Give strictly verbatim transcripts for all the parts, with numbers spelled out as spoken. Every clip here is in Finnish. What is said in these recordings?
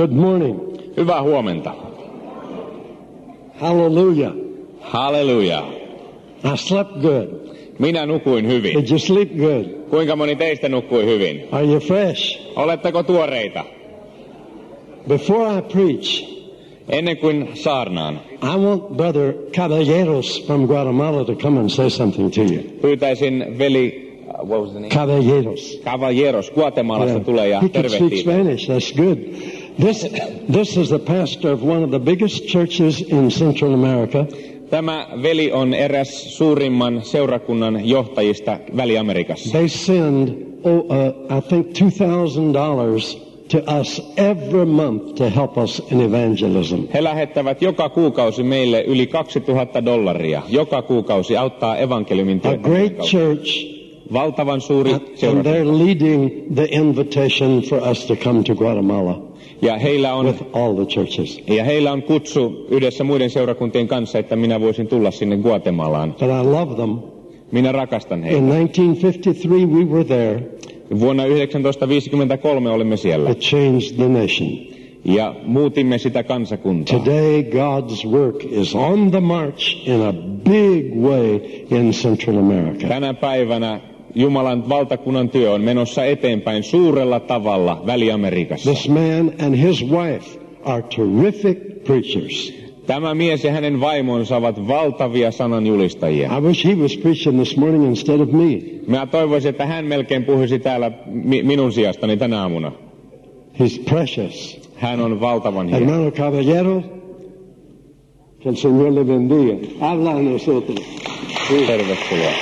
Good morning. Hyvää huomenta. Hallelujah. Hallelujah. I slept good. Minä nukuin hyvin. Did you sleep good? Kuinka moni teistä nukkui hyvin? Are you fresh? Oletteko tuoreita? Before I preach, Ennen kuin saarnaan, I want Brother Caballeros from Guatemala to come and say something to you. pyytäisin veli what was the name? Caballeros. Caballeros Guatemalasta tulee ja He can speak tervehtii. Spanish. That's good. This, this is the pastor of one of the biggest churches in Central America. Tämä veli on eräs suurimman seurakunnan johtajista Väli-Amerikassa. They send, oh, uh, I think, two thousand dollars to us every month to help us in evangelism. He lähettävät joka kuukausi meille yli kaksituhatta dollaria. Joka kuukausi auttaa evankeliumin A great church, Valtavan suuri and seurakunta. they're leading the invitation for us to come to Guatemala Ja heillä on with all the churches. Ja heillä on kutsu yhdessä muiden seurakuntien kanssa, että minä voisin tulla sinne Guatemalaan. But I love them. Minä rakastan heitä. In nineteen fifty-three we were there. Vuonna yhdeksänsataaviisikymmentäkolme olimme siellä It changed the nation. ja muutimme sitä kansakuntaa. Today God's work is on the march in a big way in Central America. Tänä päivänä Jumalan valtakunnan työ on menossa eteenpäin suurella tavalla Väli-Amerikassa. This man and his wife are terrific preachers. Tämä mies ja hänen vaimonsa ovat valtavia sananjulistajia. I wish he was preaching this morning instead of me. Minä toivoisin, että hän melkein puhuisi täällä mi- minun sijastani tänä aamuna. He's precious. Hän on valtavan hieno. Hermano Caballero, que el Señor le bendiga. Habla a nosotros. Tervetuloa.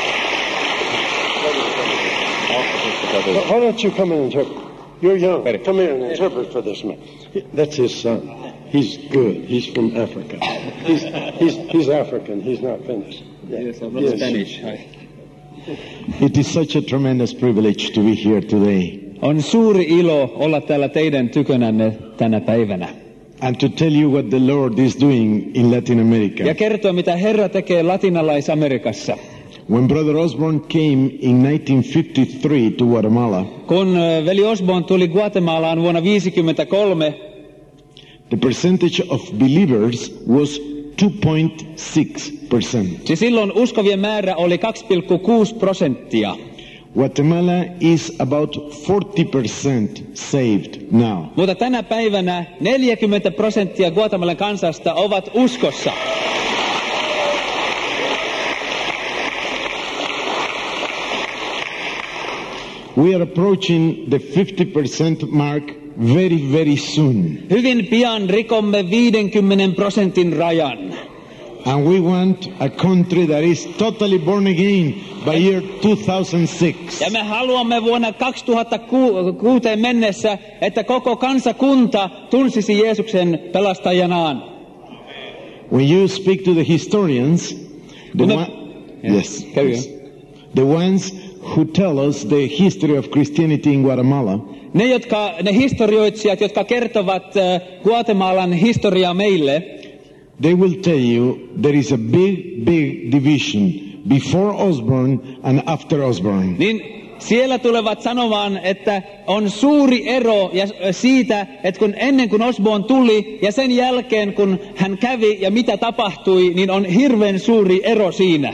Why don't you come and interpret? You're young. Come here and interpret for this man. That's his son. He's good. He's from Africa. He's, he's, he's African. He's not Finnish. Yeah. Yes, I'm not Yes. Spanish. It is such a tremendous privilege to be here today On suuri ilo olla täällä teidän tykönänne tänä päivänä. and to tell you what the Lord is doing in Latin America. Ja kertoa, mitä Herra tekee Latinalais-Amerikassa. When Brother Osborne came in nineteen fifty-three to Guatemala, Kun ö, veli Osborne tuli Guatemalaan vuonna tuhatyhdeksänsataaviisikymmentäkolme, the percentage of believers was two point six percent. niin silloin uskovien määrä oli kaksi pilkku kuusi prosenttia. Guatemala is about forty percent saved now. Mutta tänä päivänä neljäkymmentä prosenttia Guatemalan kansasta ovat uskossa. We are approaching the fifty percent mark very, very soon. Hyvin pian rikomme viidenkymmenen prosentin rajan. And we want a country that is totally born again by year two thousand six. Ja me haluamme vuonna kaksituhattakuusi mennessä, että koko kansakunta tunsisi Jeesuksen pelastajanaan. When you speak to the historians, the, When the- one, Yeah. yes, Carry yes. the ones who tell us the history of Christianity in Guatemala, Ne, jotka, ne historioitsijat, jotka kertovat äh, Guatemalan historiaa meille, they will tell you there is a big, big division before Osborne and after Osborne. niin siellä tulevat sanomaan, että on suuri ero ja, äh, siitä, että kun ennen kuin Osborne tuli ja sen jälkeen kun hän kävi ja mitä tapahtui, niin on hirveän suuri ero siinä.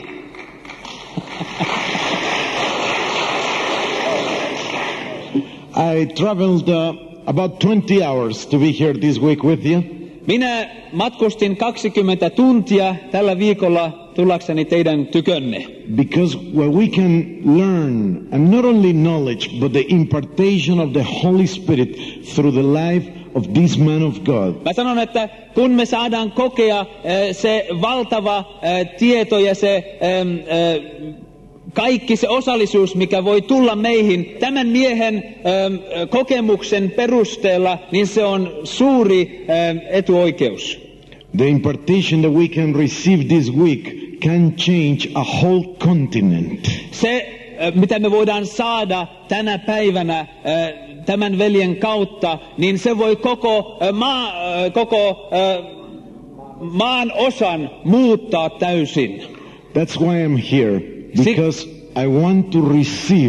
I traveled uh, about twenty hours to be here this week with you. Minä matkustin kaksikymmentä tuntia tällä viikolla tullakseni teidän tykönne. Because where we can learn, and not only knowledge, but the impartation of the Holy Spirit through the life of this man of God. Mä sanon, että kun me saadaan kokea äh, se valtava äh, tieto ja se ähm, äh, kaikki se osallisuus, mikä voi tulla meihin tämän miehen ähm, kokemuksen perusteella, niin se on suuri ähm, etuoikeus. The impartation that we can receive this week can change a whole continent. Se, äh, mitä me voidaan saada tänä päivänä äh, tämän veljen kautta, niin se voi koko, äh, maa, äh, koko äh, maan osan muuttaa täysin. That's why I'm here, because I want to receive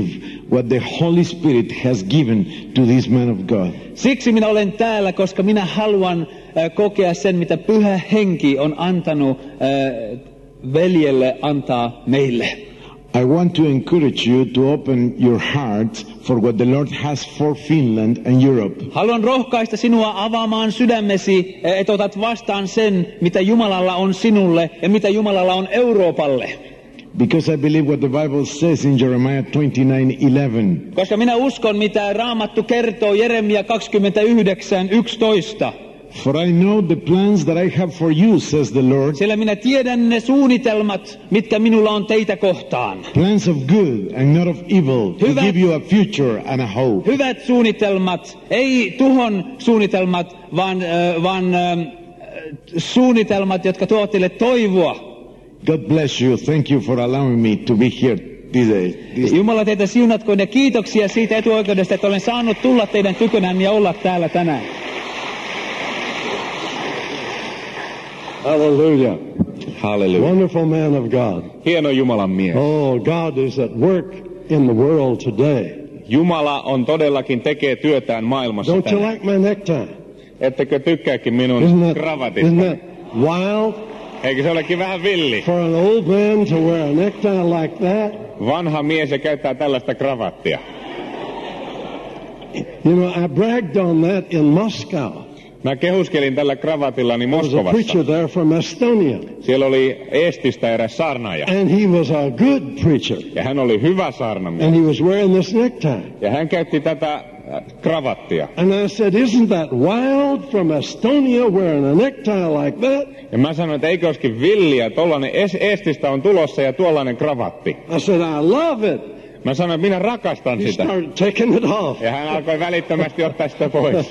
what the Holy Spirit has given to this man of God. Siksi minä olen täällä, koska minä haluan äh, kokea sen, mitä Pyhä Henki on antanut äh, veljelle antaa meille. I want to encourage you to open your heart for what the Lord has for Finland and Europe. Haluan rohkaista sinua avaamaan sydämesi, että otat vastaan sen, mitä Jumalalla on sinulle ja mitä Jumalalla on Euroopalle. Because I believe what the Bible says in Jeremiah twenty-nine eleven. Koska minä uskon, mitä Raamattu kertoo Jeremia kaksikymmentäyhdeksän yksitoista. For I know the plans that I have for you, says the Lord. Sillä minä tiedän ne suunnitelmat, mitkä minulla on teitä kohtaan. Plans of good and not of evil, to Hyvät, give you a future and a hope. Hyvät suunnitelmat, ei tuhon suunnitelmat, vaan, äh, vaan äh, suunnitelmat, jotka tuovat teille toivoa. God bless you. Thank you for allowing me to be here today. This... Jumala teitä siunatkoon ja kiitoksia siitä etuoikeudesta, että olen saanut tulla teidän tykönään ja olla täällä tänään. Hallelujah. Halleluja. Wonderful man of God. Hieno Jumalan mies. Oh, God is at work in the world today. Jumala on todellakin tekee työtään maailmassa Don't you tänään. like my necktie? Ettekö tykkääkin minun Isn't that, isn't kravatista? that wild Eikö se olekin vähän villi? for an old man to wear a necktie like that? Vanha mies ja käyttää tällaista kravattia. You know, I bragged on that in Moscow. Mä kehuskelin tällä kravatillani There was a Moskovassa. preacher there from Estonia, Siellä oli Eestistä eräs saarnaaja. and he was a good preacher, Ja hän oli hyvä saarnamies. and he was wearing this necktie. Ja hän käytti tätä äh, kravattia. And I said, isn't that wild from Estonia wearing a necktie like that? Ja mä sanoin, että eikö olisikin villiä, tollanen es- Eestistä on tulossa ja tuollainen kravatti. I said, I love it. Mä sanoin, että minä rakastan He sitä. started taking it off. Ja hän alkoi välittömästi ottaa sitä pois.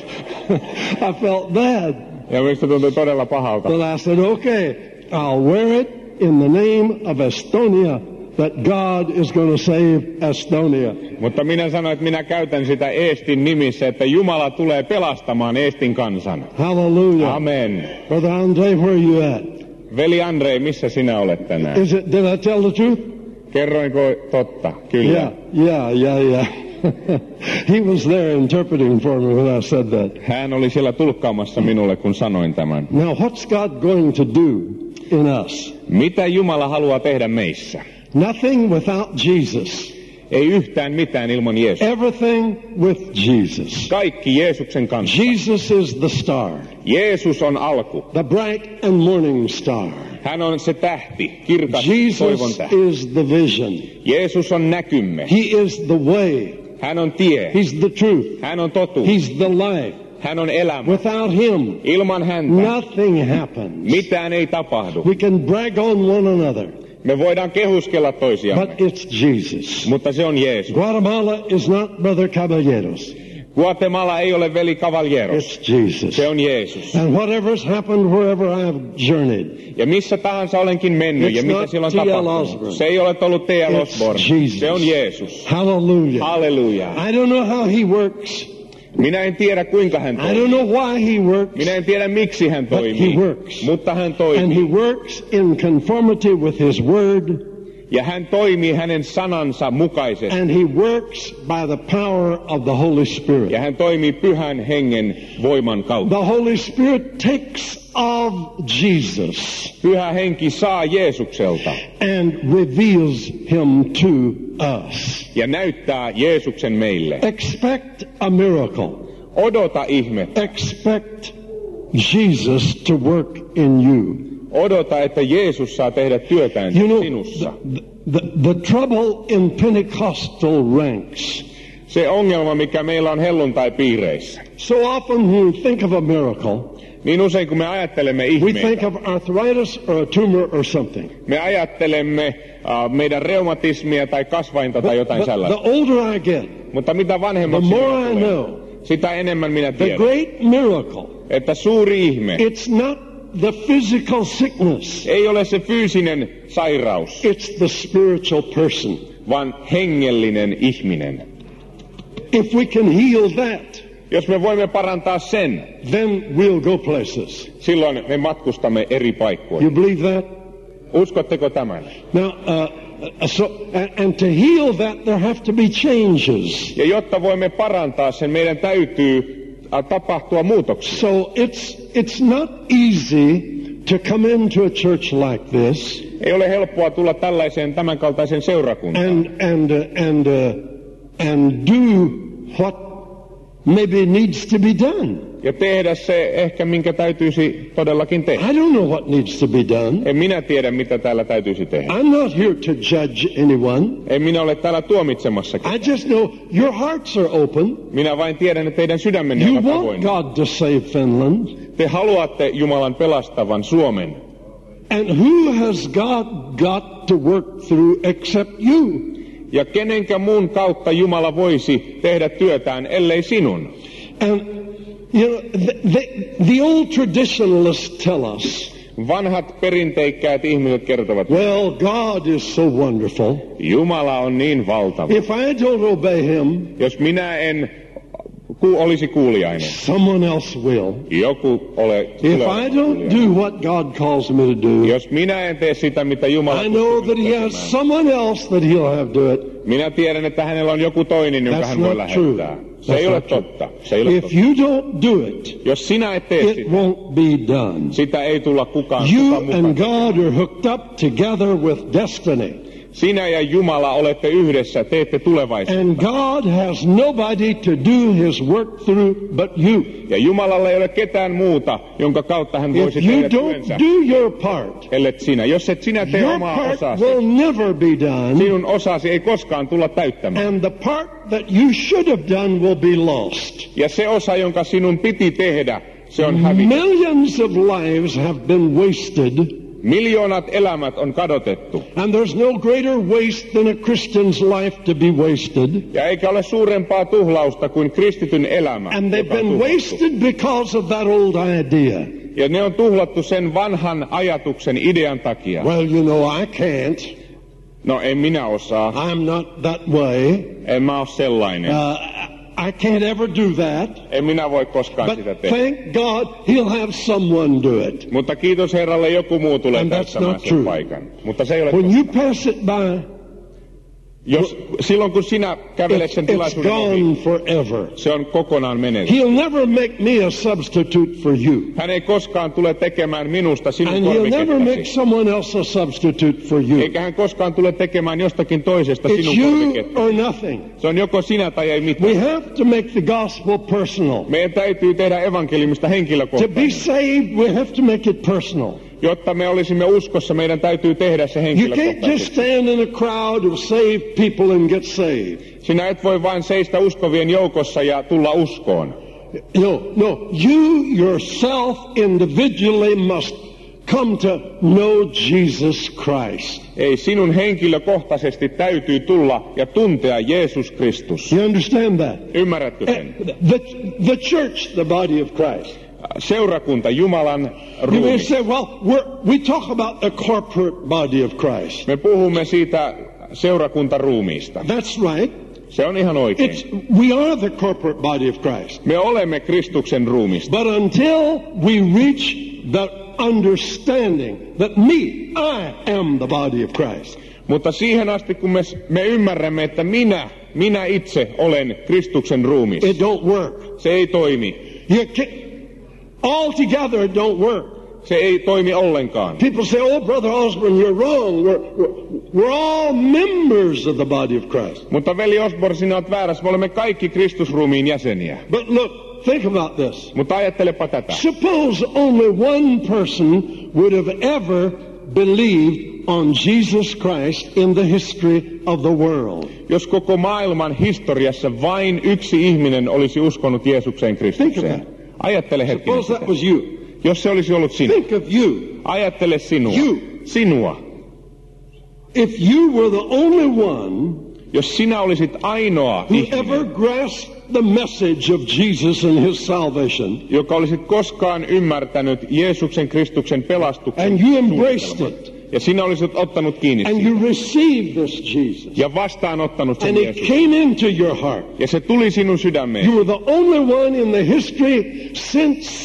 I felt bad. Ja minusta tuntui todella pahalta. But I said, okay, I'll wear it in the name of Estonia, that God is going to save Estonia. Mutta minä sanoin, että minä käytän sitä Eestin nimissä, että Jumala tulee pelastamaan Eestin kansan. Hallelujah. Amen. Brother Andre, where are you at? Veli Andrei, missä sinä olet tänään? Is it, did I tell the truth? Kerroinko totta? Kyllä. Yeah, yeah, yeah, yeah. He was there interpreting for me when I said that. Hän oli siellä tulkkaamassa minulle, kun sanoin tämän. Now, what's God going to do in us? Mitä Jumala haluaa tehdä meissä? Nothing without Jesus. Ei yhtään mitään ilman Jeesusta. Everything with Jesus. Kaikki Jeesuksen kanssa. Jesus is the star, Jeesus on alku. the bright and morning star. Hän on se tähti, kirkas toivon Jesus tähti. is the vision. Jeesus on näkymme. He is the way. Hän on tie. He's the truth. Hän on totuus. He's the life. Hän on elämä. Without him, Ilman häntä nothing happens. mitään ei tapahdu. We can brag on one another, Me voidaan kehuskella toisiamme, but it's Jesus. mutta se on Jeesus. Guatemala is not Brother Caballeros. Guatemala ei ole veli Caballeros. It's Jesus. Se on Jeesus. And whatever's happened wherever I have journeyed, Ja missä tahansa olenkin mennyt It's ja mitä not siellä on T L tapahtunut. Osborne. Se ei ole ollut T L It's Osborne. Jesus. Se on Jeesus. hallelujah. Halleluja. I don't know how he works. Minä en tiedä kuinka hän I don't toimii. know why he works. Minä en tiedä miksi hän But toimii. he works. Mutta hän And toimii. he works in conformity with his word. Ja hän toimii hänen sanansa mukaisesti. And he works by the power of the Holy Spirit. Ja hän toimii pyhän hengen voiman kautta. The Holy Spirit takes of Jesus Pyhä henki saa Jeesukselta and reveals him to us. ja näyttää Jeesuksen meille. Expect a miracle. Odota ihmettä. Expect Jesus to work in you. Odota, että Jeesus saa tehdä työtään You know, sinussa. the, the, the trouble in Pentecostal ranks, Se ongelma, mikä meillä on helluntai-piireissä. so often when we think of a miracle, Niin usein kun me ajattelemme we think ihmeitä, of arthritis or a tumor or something. me ajattelemme uh, meidän reumatismia tai kasvainta tai jotain But the sellaista. older I get, Mutta mitä the vanhemmaksi more minä I tulen, know, sitä enemmän minä the tiedän, great miracle, että suuri ihme it's not the physical sickness, ei ole se fyysinen sairaus, it's the spiritual person. vaan hengellinen ihminen. If we can heal that, Jos me voimme parantaa sen, then we'll go places. silloin me matkustamme eri paikkoihin. You believe that? Uskotteko tämän? Now, uh, So, and, and to heal that, there have to be changes. Ja jotta voimme parantaa sen, meidän täytyy tapahtua muutoksia. So it's it's not easy to come into a church like this. Ei ole helppoa tulla tällaiseen tämänkaltaiseen seurakuntaan. And and uh, and uh, and do what maybe needs to be done. Ja tehdä se ehkä, minkä täytyisi todellakin tehdä. I don't know what needs to be done. En minä tiedä, mitä täällä täytyisi tehdä. I'm not here to judge anyone. En minä ole täällä tuomitsemassa ketään. I just know your hearts are open. Minä vain tiedän, että teidän sydämenne You ovat want avoinna. God to save Finland. Te haluatte Jumalan pelastavan Suomen. And who has God got to work through except you? Ja kenenkä muun kautta Jumala voisi tehdä työtään, ellei sinun? And you know, the, the, the old traditionalists tell us, Vanhat perinteikkäät ihmiset kertovat, well, God is so wonderful. Jumala on niin valtava. If I don't obey him, Jos minä en ku, olisi kuuliainen, someone else will. joku ole If I don't do what God calls me to do, Jos minä en tee sitä, mitä Jumala I know kutsuu that he minut has tekemään, someone else that he'll have do it. minä tiedän, että hänellä on joku toinen, jonka That's hän voi not true. lähettää. Se That's ei ole not true. totta. Se ei ole If totta. you don't do it, Jos sinä et tee it sitä, won't be done. sitä ei tulla kukaan, You kukaan mukaan. and God are hooked up together with destiny. Sinä ja Jumala olette yhdessä, teette tulevaisuutta. And God has nobody to do his work through but you. Ja Jumalalla ei ole ketään muuta, jonka kautta hän voisi If you tehdä don't työnsä, do your part, ellet sinä. Jos et sinä tee your omaa part osaasi, will never be done. sinun osasi ei koskaan tulla täyttämään. And the part that you should have done will be lost. Ja se osa, jonka sinun piti tehdä, se on hävitty. Millions of lives have been wasted. Miljoonat elämät on kadotettu. And there's no greater waste than a Christian's life to be wasted. Ja eikä ole suurempaa tuhlausta kuin kristityn elämä. And they've joka on been tuhlattu. wasted because of that old idea. Ja ne on tuhlattu sen vanhan ajatuksen idean takia. Well, you know, I can't. No en minä osaa. I'm not that way. En mä ole sellainen. Uh, I can't ever do that. En minä voi koskaan But sitä tehdä. thank God he'll have someone do it. Mutta kiitos Herralle, joku muu tulee And that's täyttämään not sen true. paikan. Mutta se ei ole When totta. you pass it by, Jos, silloin kun sinä kävelet it's, sen it's tilaisuuden ohi, gone forever. se on kokonaan menetetty. He'll never make me a substitute for you. Hän ei koskaan tule tekemään minusta sinun And he'll never make korvikettasi. someone else a substitute for you. Eikä hän koskaan tule tekemään jostakin toisesta It's sinun you korvikettasi. or nothing. Se on joko sinä tai ei mitään. We have to make the gospel personal. Meidän täytyy tehdä evankeliumista To be henkilökohtainen. saved, we have to make it personal. Jotta me olisimme uskossa, meidän täytyy tehdä se You can't just henkilökohtaisesti. stand in a crowd of saved people and get saved. Sinä et voi vain seistä uskovien joukossa ja tulla uskoon. No, no. You yourself individually must come to know Jesus Christ. Ei, sinun henkilökohtaisesti täytyy tulla ja tuntea Jeesus Kristus. You understand that? Ymmärrätkö sen? The, the church, the body of Christ. Seurakunta, Jumalan You may ruumi. say, well, we're, we talk about the corporate body of Christ. Me puhumme siitä seurakuntaruumiista. That's right. Se on ihan oikein. It's, we are the corporate body of Christ. Me olemme Kristuksen ruumista. But until we reach the understanding that me, I am the body of Christ. Mutta siihen asti, kun me, me ymmärrämme, että minä, minä itse olen Kristuksen ruumissa, It don't work. se ei toimi. You can't, all together it don't work. Se ei toimi ollenkaan. People say, oh, Brother Osborne, you're wrong. We're, we're, we're all members of the body of Christ. Mutta veli Osborne, sinä olet väärässä. Me olemme kaikki Kristusruumiin jäseniä. But look, think about this. Mutta ajattelepa tätä. Suppose only one person would have ever believed on Jesus Christ in the history of the world. Jos koko maailman historiassa vain yksi ihminen olisi uskonut Jeesukseen Think of Kristukseen. that. Ajattele hetkinen Suppose that sitä. was you. Jos se olisi ollut sinä. Think of you. Ajattele sinua. You. Sinua. If you were the only one Jos sinä olisit ainoa who ihminen, ever grasped the message of Jesus and his salvation, joka olisit koskaan ymmärtänyt Jeesuksen Kristuksen pelastuksen and you embraced suunnitelman. it, Ja sinä olisit ottanut kiinni and siitä. you received this Jesus, Ja vastaanottanut sen and it Jeesuksen. came into your heart. Ja se tuli sinun sydämeen. You were the only one in the history since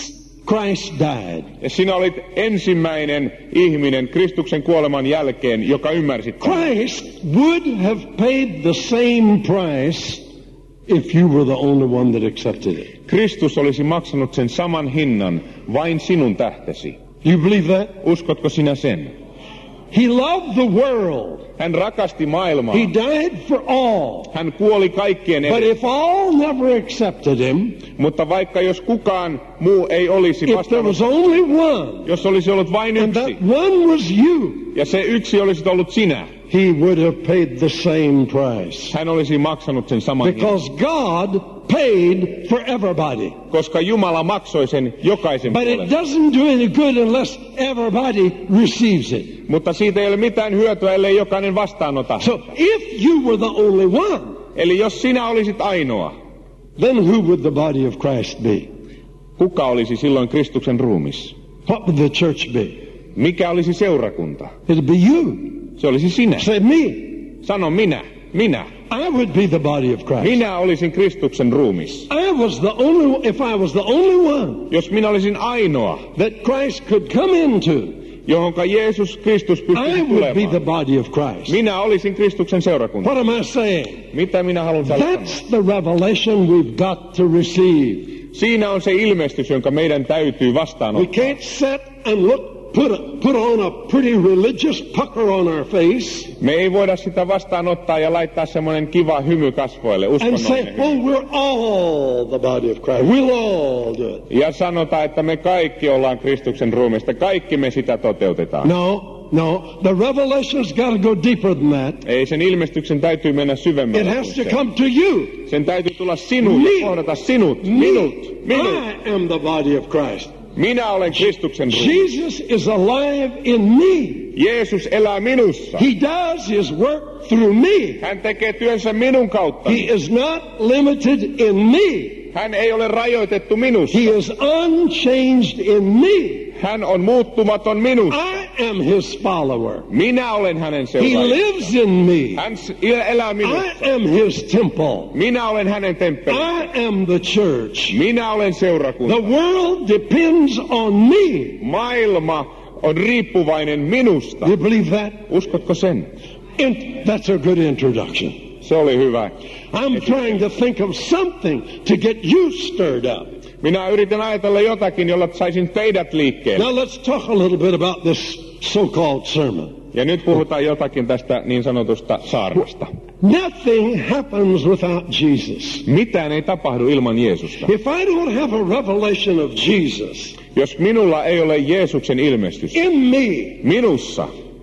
Christ died. Ja sinä olit ensimmäinen ihminen Kristuksen kuoleman jälkeen, joka ymmärsi tämän. Christ would have paid the same price if you were the only one that accepted it. Kristus olisi maksanut sen saman hinnan vain sinun tähtesi. Do you believe that? Uskotko sinä sen? He loved the world. Hän rakasti maailmaa. He died for all. Hän kuoli kaikkien But edestä. if all never accepted him, Mutta vaikka jos kukaan muu ei olisi if there was vastannut, only one, jos olisi ollut vain and yksi, that one was you, ja se yksi olisi ollut sinä, he would have paid the same price. hän olisi maksanut sen saman hinnan. Because God paid for everybody. Koska Jumala maksoi sen jokaisen But it puolesta. doesn't do any good unless everybody receives it. Mutta siitä ei ole mitään hyötyä, ellei jokainen vastaanota. So if you were the only one, Eli jos sinä olisit ainoa, then who would the body of Christ be? kuka olisi silloin Kristuksen ruumis? What would the church be? Mikä olisi seurakunta? It'd be you. Se olisi sinä. Say me. Sano minä, minä. I would be the body of Christ. Minä olisin Kristuksen ruumis. I was the only, if I was the only one Jos minä olisin ainoa, that Christ could come into, johonka Jeesus Kristus I pystyisi would be the tulemaan, body of Christ. minä olisin Kristuksen seurakunta. What am I saying? Mitä minä haluan sanoa? That's the revelation we've got to receive. Siinä on se ilmestys, jonka meidän täytyy We vastaanottaa. can't sit and look, put, a, put on a pretty religious pucker on our face Me ei voida sitä vastaanottaa ja laittaa semmoinen kiva hymy kasvoille, and say, uskonnollinen oh, hymy. we're all the body of Christ. We'll all do it. Ja sanotaan, että me kaikki ollaan Kristuksen ruumista, kaikki me sitä toteutetaan. No, no. The revelation's got to go deeper than that. Ei, sen ilmestyksen täytyy mennä It syvemmälle. has kuin to se. come to you. Sen täytyy tulla sinuun Me. ja kohdata sinut, Me. minut, minut. I am the body of Christ. Minä olen Kristuksen ruumis. Jesus is alive in me. Jeesus elää minussa. He does his work through me. Hän tekee työnsä minun kautta. He is not limited in me. Hän ei ole rajoitettu minussa. He is unchanged in me. Hän on muuttumaton minussa. I am his follower. Minä olen hänen He seuraajansa. lives in me. Hän s- elää minussa. I am his temple. Minä olen hänen temppelinsä. I am the church. Minä olen seurakunta. The world depends on me. Maailma on riippuvainen minusta. You believe that? Uskotko sen? In, that's a good introduction. Se oli hyvä. I'm trying to think of something to get you stirred up. Minä yritän ajatella jotakin, jolla saisin teidät liikkeelle. Now let's talk a little bit about this so-called sermon. Ja nyt puhutaan jotakin tästä niin sanotusta saarnasta. Nothing happens without Jesus. Mitään ei tapahdu ilman Jeesusta. If I don't have a revelation of Jesus Jos minulla ei ole Jeesuksen ilmestys in me, minussa,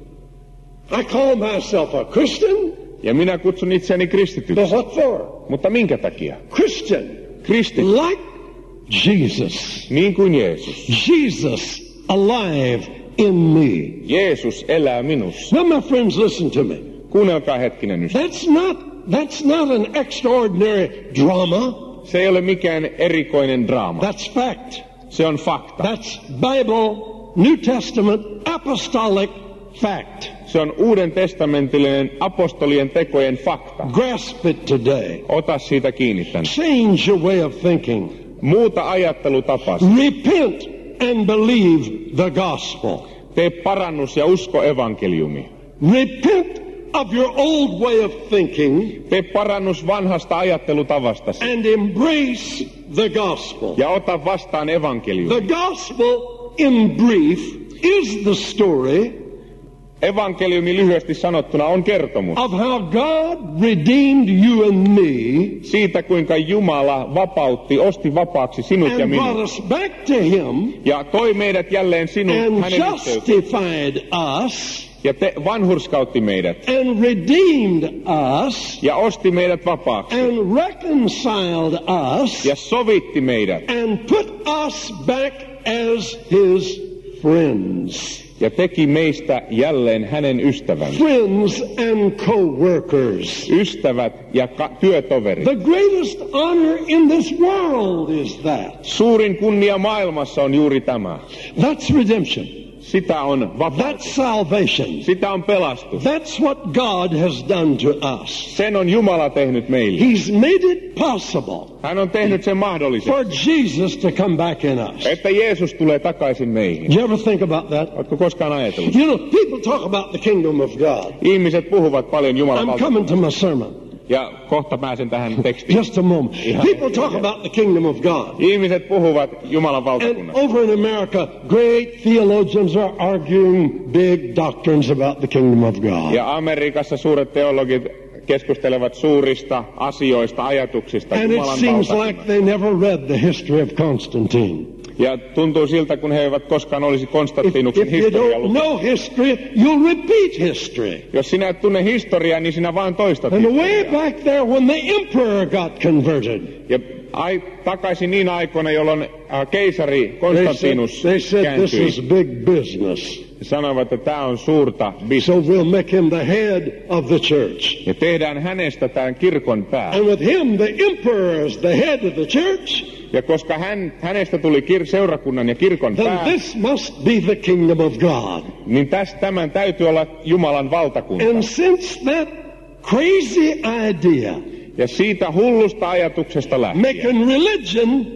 I call myself a Christian. ja minä kutsun itseäni But kristityksi, what for? mutta minkä takia? Christian. Kristitty, Like Jesus. niin kuin Jeesus. Jesus alive in me. Jeesus elää minussa. Now my friends, listen to me. Kuunnelkaa hetkinen nyt. That's not, that's not an extraordinary drama. Se ei ole mikään erikoinen draama. That's fact. Se on fakta. That's Bible, New Testament, apostolic fact. Se on uuden testamentillinen apostolien tekojen fakta. Grasp it today. Ota siitä kiinni tänne. Change your way of thinking. Muuta ajattelutapasi. Repent and believe the gospel. Tee parannus ja usko evankeliumi. Repent of your old way of thinking Tee parannus vanhasta ajattelutavastasi. and embrace the gospel. Ja ota vastaan evankeliumi. The gospel, in brief, is the story Evankeliumi lyhyesti sanottuna on kertomus of how God redeemed you and me siitä, kuinka Jumala vapautti, osti vapaaksi sinut ja and brought minut. us back to Him Ja toi meidät jälleen sinun and hänen yhteyteen. justified us Ja te vanhurskautti meidät. and redeemed us Ja osti meidät vapaaksi. and reconciled us Ja sovitti meidät. and put us back as His friends. Ja teki meistä jälleen hänen ystävänsä. Friends and co-workers. Ystävät ja ka- työtoverit. The greatest honor in this world is that. Suurin kunnia maailmassa on juuri tämä. That's redemption. sitä on That's vapautus. salvation. Sitä on pelastus. That's what God has done to us. Sen on Jumala tehnyt meille. He's made it possible Hän on tehnyt sen mahdolliseksi, for Jesus to come back in us. että Jeesus tulee takaisin meihin. Do you ever think about that? Oletko koskaan ajatellut? You know, people talk about the kingdom of God. Ihmiset puhuvat paljon Jumalan I'm valtakunnasta. coming to my sermon. Ja kohta pääsen tähän tekstiin. Just a moment. People talk about the kingdom of God. Ihmiset puhuvat Jumalan And valtakunnasta. over in America, great theologians are arguing big doctrines about the kingdom of God. Ja Amerikassa suuret teologit keskustelevat suurista asioista, ajatuksista And it Jumalan seems like valtakunnasta. they never read the history of Constantine. Ja tuntuu siltä, kun he eivät koskaan olisi If, Konstantinuksen if you historiaa don't lukeneet. know history, you'll repeat history. Jos sinä et tunne historiaa, niin sinä vaan toistat And way historiaa. back there when the emperor got converted, Ja ai, takaisin niin aikoina, jolloin äh, keisari they said, Konstantinus they said this kääntyi, is big business. sanoivat, että tämä on suurta bisnestä. So we'll make him the head of the church. Ja tehdään hänestä tämän kirkon pää. And with him, the emperor is the head of the church. Ja koska hän, hänestä tuli kir- seurakunnan ja kirkon Then pää, this must be the kingdom of God. niin tästä tämän täytyy olla Jumalan valtakunta. And since that crazy idea, Ja siitä hullusta ajatuksesta lähtien, making religion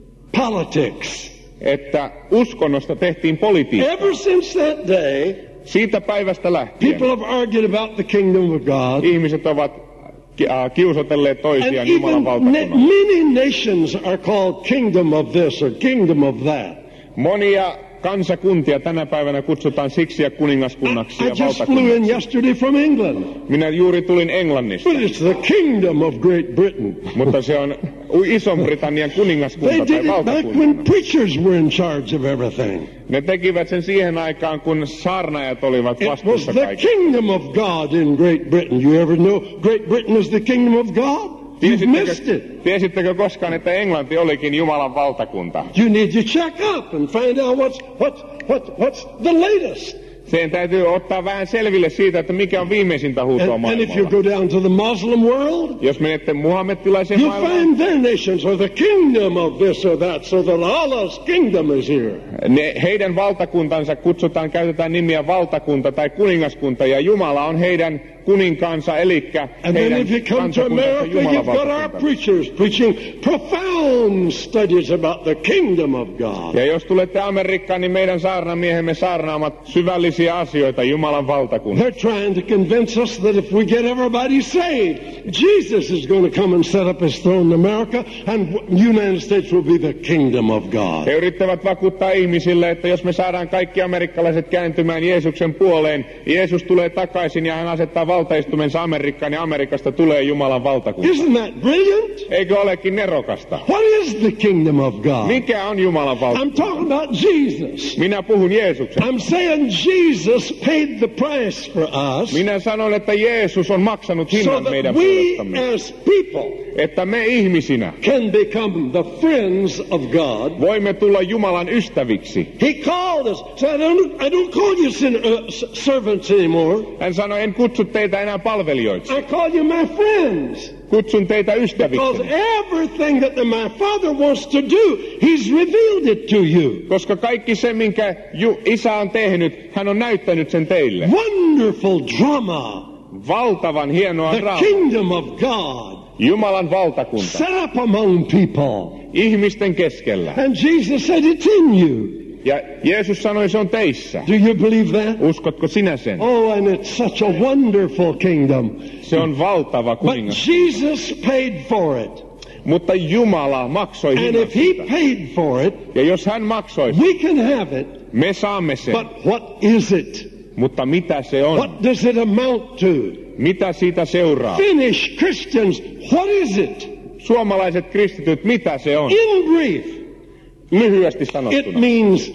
politics, että uskonnosta tehtiin politiikkaa. ever since that day, Siitä päivästä lähtien people have argued about the kingdom of God. ihmiset ovat ki- äh, kiusotelleet And toisiaan Jumalan even na- valtakunnalla. many nations are called kingdom of this or kingdom of that. Monia kansakuntia tänä päivänä kutsutaan siksi ja I, kuningaskunnaksi I ja just flew in valtakunnaksi. yesterday from England. Minä juuri tulin Englannista, But it's the kingdom of Great Britain. mutta se on Ison-Britannian They kuningaskunta did tai it back when valtakunta. preachers were in charge of everything. Ne tekivät sen siihen aikaan, kun saarnaajat olivat It was vastuussa the kaikesta. kingdom of God in Great Britain. You ever know Great Britain is the kingdom of God? You've missed Tiesittekö, it. tiesittekö koskaan, että Englanti olikin Jumalan valtakunta? You need to check up and find out what's, what's, what, what's the latest. Sen täytyy ottaa vähän selville siitä, että mikä on viimeisintä huutoa And, and if you maailmalla. go down to the Muslim world, Jos menette muhammettilaiseen you'll maailmaan, find their nations are the kingdom of this or that, so that Allah's kingdom is here. ne, heidän valtakuntansa kutsutaan, käytetään nimiä valtakunta tai kuningaskunta, ja Jumala on heidän kuninkaansa, eli And then heidän if you come to kansakuntansa America, Jumalan you've got our valtakunta. preachers preaching profound studies about the kingdom of God. Ja jos tulette Amerikkaan, niin meidän saarnamiehemme saarnaamat syvällisiä asioita Jumalan valtakunta. They're trying to convince us that if we get everybody saved, Jesus is going to come and set up his throne in America, and the United States will be the kingdom of God. He yrittävät vakuuttaa ihmisille, että jos me saadaan kaikki amerikkalaiset kääntymään Jeesuksen puoleen, Jeesus tulee takaisin ja hän asettaa valtaistumensa Amerikkaan ja Amerikasta tulee Jumalan valtakunta. Isn't that brilliant? Eikö olekin nerokasta? What is the kingdom of God? Mikä on Jumalan I'm valtakunta? talking about Jesus. Minä puhun Jeesuksen. I'm saying Jesus paid the price for us Minä sanon, että Jeesus on maksanut so hinnan that meidän we puolestamme. as people Että me ihmisinä can become the friends of God. voimme tulla Jumalan ystäviksi. He called us. So I don't, I don't call you sin, uh, s- servants anymore. Hän sanoi, en kutsu teitä enää palvelijoiksi. I call you my friends. Kutsun teitä Because ystäviksi. everything that the, my Father wants to do, He's revealed it to you. Koska kaikki se, minkä Ju- Isä on tehnyt, hän on näyttänyt sen teille. Wonderful drama. Valtavan hienoa The draamaa. kingdom of God Jumalan valtakunta. set up among people. Ihmisten keskellä. And Jesus said it's in you. Ja Jeesus sanoi, se on teissä. Do you believe that? Uskotko sinä sen? Oh, and it's such a wonderful kingdom. Se on valtava But kuningas. Jesus paid for it. Mutta Jumala maksoi And hinnan if He siitä. paid for it, Ja jos hän maksoi, we can have it. me saamme sen. But what is it? Mutta mitä se on? What does it amount to? Mitä siitä seuraa? Finnish Christians, what is it? Suomalaiset kristityt, mitä se on? In brief, Lyhyesti it sanottuna. means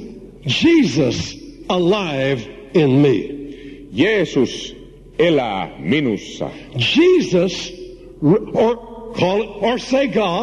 Jesus alive in me. Jeesus elää minussa. Jesus, or call it, or say God,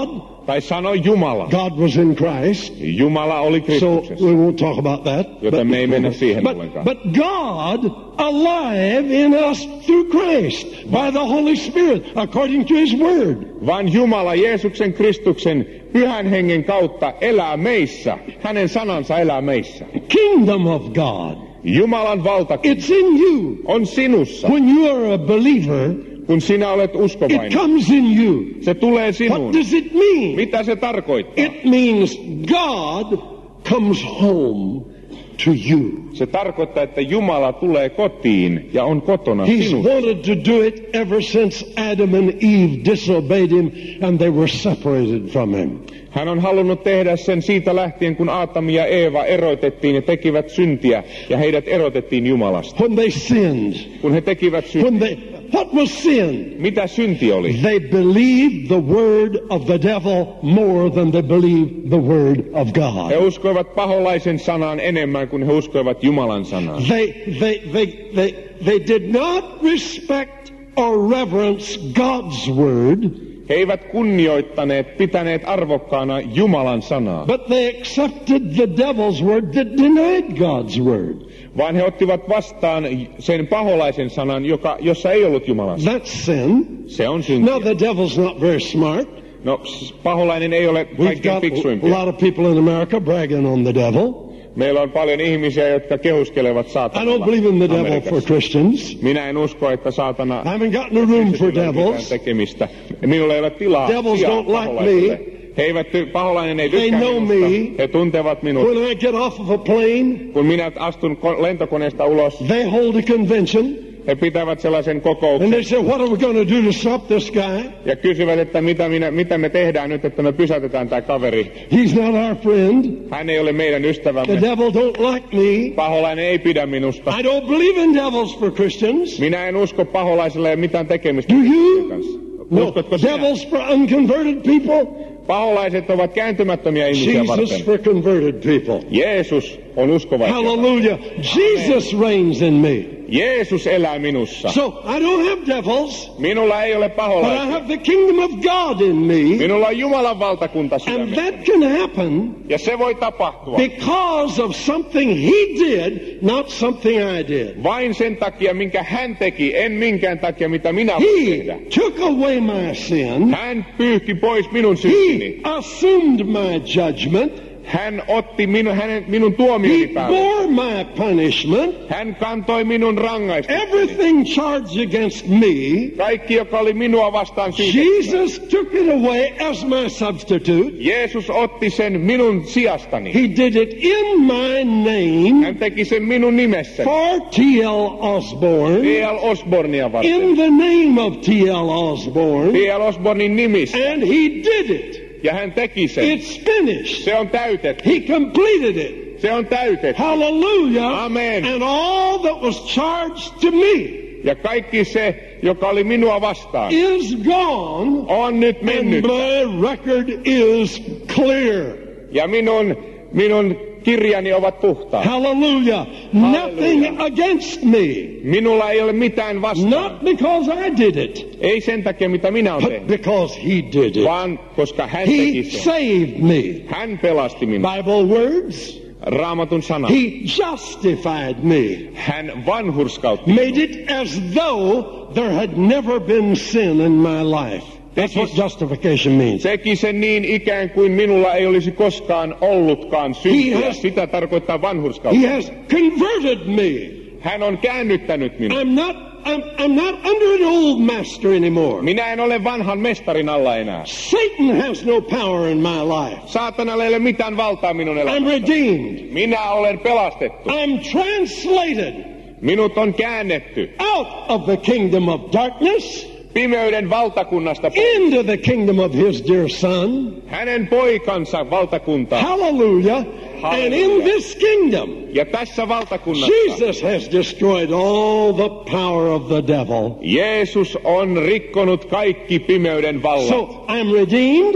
Tai sano Jumala. God was in Christ. Jumala oli So Kristuksessa. we won't talk about that. Joten me ei mennä siihen but, ollenkaan. but God alive in us through Christ by the Holy Spirit according to His Word. Vaan Jumala Jeesuksen Kristuksen pyhän hengen kautta elää meissä. Hänen sanansa elää meissä. Kingdom of God. Jumalan valtakunta It's in you. on sinussa. When you are a believer, Kun sinä olet it uskovainen, comes in you. se tulee What sinuun. does it mean? Mitä se tarkoittaa? It means God comes home to you. Se tarkoittaa, että Jumala tulee kotiin ja on kotona He's sinussa. wanted to do it ever since Adam and Eve disobeyed Him and they were separated from Him. Hän on halunnut tehdä sen siitä lähtien, kun Aatami ja Eeva erotettiin ja tekivät syntiä, ja heidät erotettiin Jumalasta. When they sinned, Kun he tekivät syntiä, when they, what was sin? mitä synti oli? They believed the word of the devil more than they believed the word of He God. uskoivat paholaisen sanaan enemmän kuin he uskoivat Jumalan sanaan. They, they, they, they, they did not respect or reverence God's word, He eivät kunnioittaneet, pitäneet arvokkaana Jumalan sanaa, but they accepted the devil's word that denied God's word. vaan he ottivat vastaan sen paholaisen sanan, joka, jossa ei ollut Jumalan sana. That's sin. Se on synti. Now the devil's not very smart. No, s- paholainen ei ole We've kaikkein got a fiksuimpia. lot of people in America bragging on the devil. Meillä on paljon ihmisiä, jotka kehuskelevat I don't saatanalla believe in the devil Amerikassa. for Christians. Minä en usko, että saatana I haven't got no room for mitään devils. tekemistä. Minulla ei ole tilaa Devils sijaa don't like paholaiselle. me. He eivät, ty- paholainen ei They tykkää know minusta. me. He tuntevat minut. When I get off of a plane, Kun minä astun ko- lentokoneesta ulos, they hold a convention he pitävät sellaisen and kokouksen they say, what are we going to do to stop this guy? ja kysyvät, että mitä, minä, mitä me tehdään nyt, että me pysäytetään tämä kaveri. He's not our friend. Hän ei ole meidän The ystävämme. devil don't like me. Paholainen ei pidä minusta. I don't believe in devils for Christians. Minä en usko paholaiselle ja mitään tekemistä Do sen you? kanssa. No, Uskotko sinä? devils for unconverted people. Paholaiset ovat kääntymättömiä ihmisiä Jesus varten. for converted people. Jeesus on uskovaisia. Hallelujah. Jesus reigns in me. Jeesus elää minussa. So I don't have devils, Minulla ei ole but I paholaisia. have the kingdom of God in me. Minulla on Jumalan valtakunta And sydämessä. that can happen Ja se voi tapahtua because of something he did, not something I did. vain sen takia, minkä hän teki, en minkään takia, mitä minä voin He tehdä. took away my sin. Hän pyyhki pois minun He syntini. assumed my judgment. Hän otti minu, hänen, minun tuomioni He päälle. bore my punishment. Hän kantoi minun rangaistukseni. Everything charged against me, Kaikki, joka oli minua vastaan syytettynä. Jesus took it away as my substitute. Jeesus otti sen minun sijastani. He did it in my name Hän teki sen minun nimessäni. for T L Osborne. T L. Osbornia varten. In the name of T L Osborne. T L. Osbornin nimissä. And he did it. Ja hän teki sen. It's finished. Se on täytetty. He completed it. Se on täytetty. Hallelujah. Amen. And all that was charged to me Ja kaikki se, joka oli minua vastaan, is gone. on nyt And mennyt. my record is clear. Ja minun, minun kirjani ovat puhtaat. Hallelujah. Nothing against me. Minulla ei ole mitään vastaan. Not because I did it, Ei sen takia, mitä minä olen but tehnyt, because he did it. vaan koska hän teki He sen. saved me. Hän pelasti minut. Bible words. Raamatun sana. He justified me. Hän vanhurskautti. Made it as though there had never been sin in my life. That's what justification means. Teki sen niin ikään kuin minulla ei olisi koskaan ollutkaan syntiä. He has- Sitä tarkoittaa He vanhurskautta. has converted me. Hän on käännyttänyt minut. I'm not, I'm, I'm not under an old master anymore. Minä en ole vanhan mestarin alla enää. Satan has no power in my life. Saatanalla ei ole mitään valtaa minun I'm elämässäni. redeemed. Minä olen pelastettu. I'm translated Minut on käännetty out of the kingdom of darkness pimeyden valtakunnasta pois. into the kingdom of his dear son. Hänen poikansa valtakuntaan. Hallelujah. And in this kingdom, Ja tässä valtakunnassa Jesus has destroyed all the power of the devil. Jeesus on rikkonut kaikki pimeyden vallat. So I'm redeemed.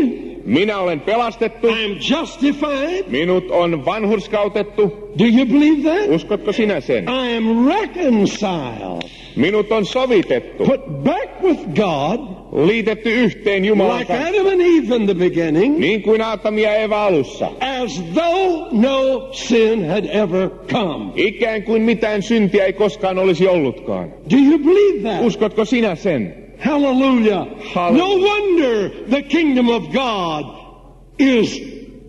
Minä olen pelastettu. I am justified. Minut on vanhurskautettu. Do you believe that? Uskotko sinä sen? I am reconciled. Minut on sovitettu. Put back with God. Liitetty yhteen Jumalan Like kanssa. Adam and Eve in the beginning. Niin kuin Aatami ja Eeva alussa. As though no sin had ever come. Ikään kuin mitään syntiä ei koskaan olisi ollutkaan. Do you believe that? Uskotko sinä sen? Hallelujah. Hallelujah. No wonder the kingdom of God is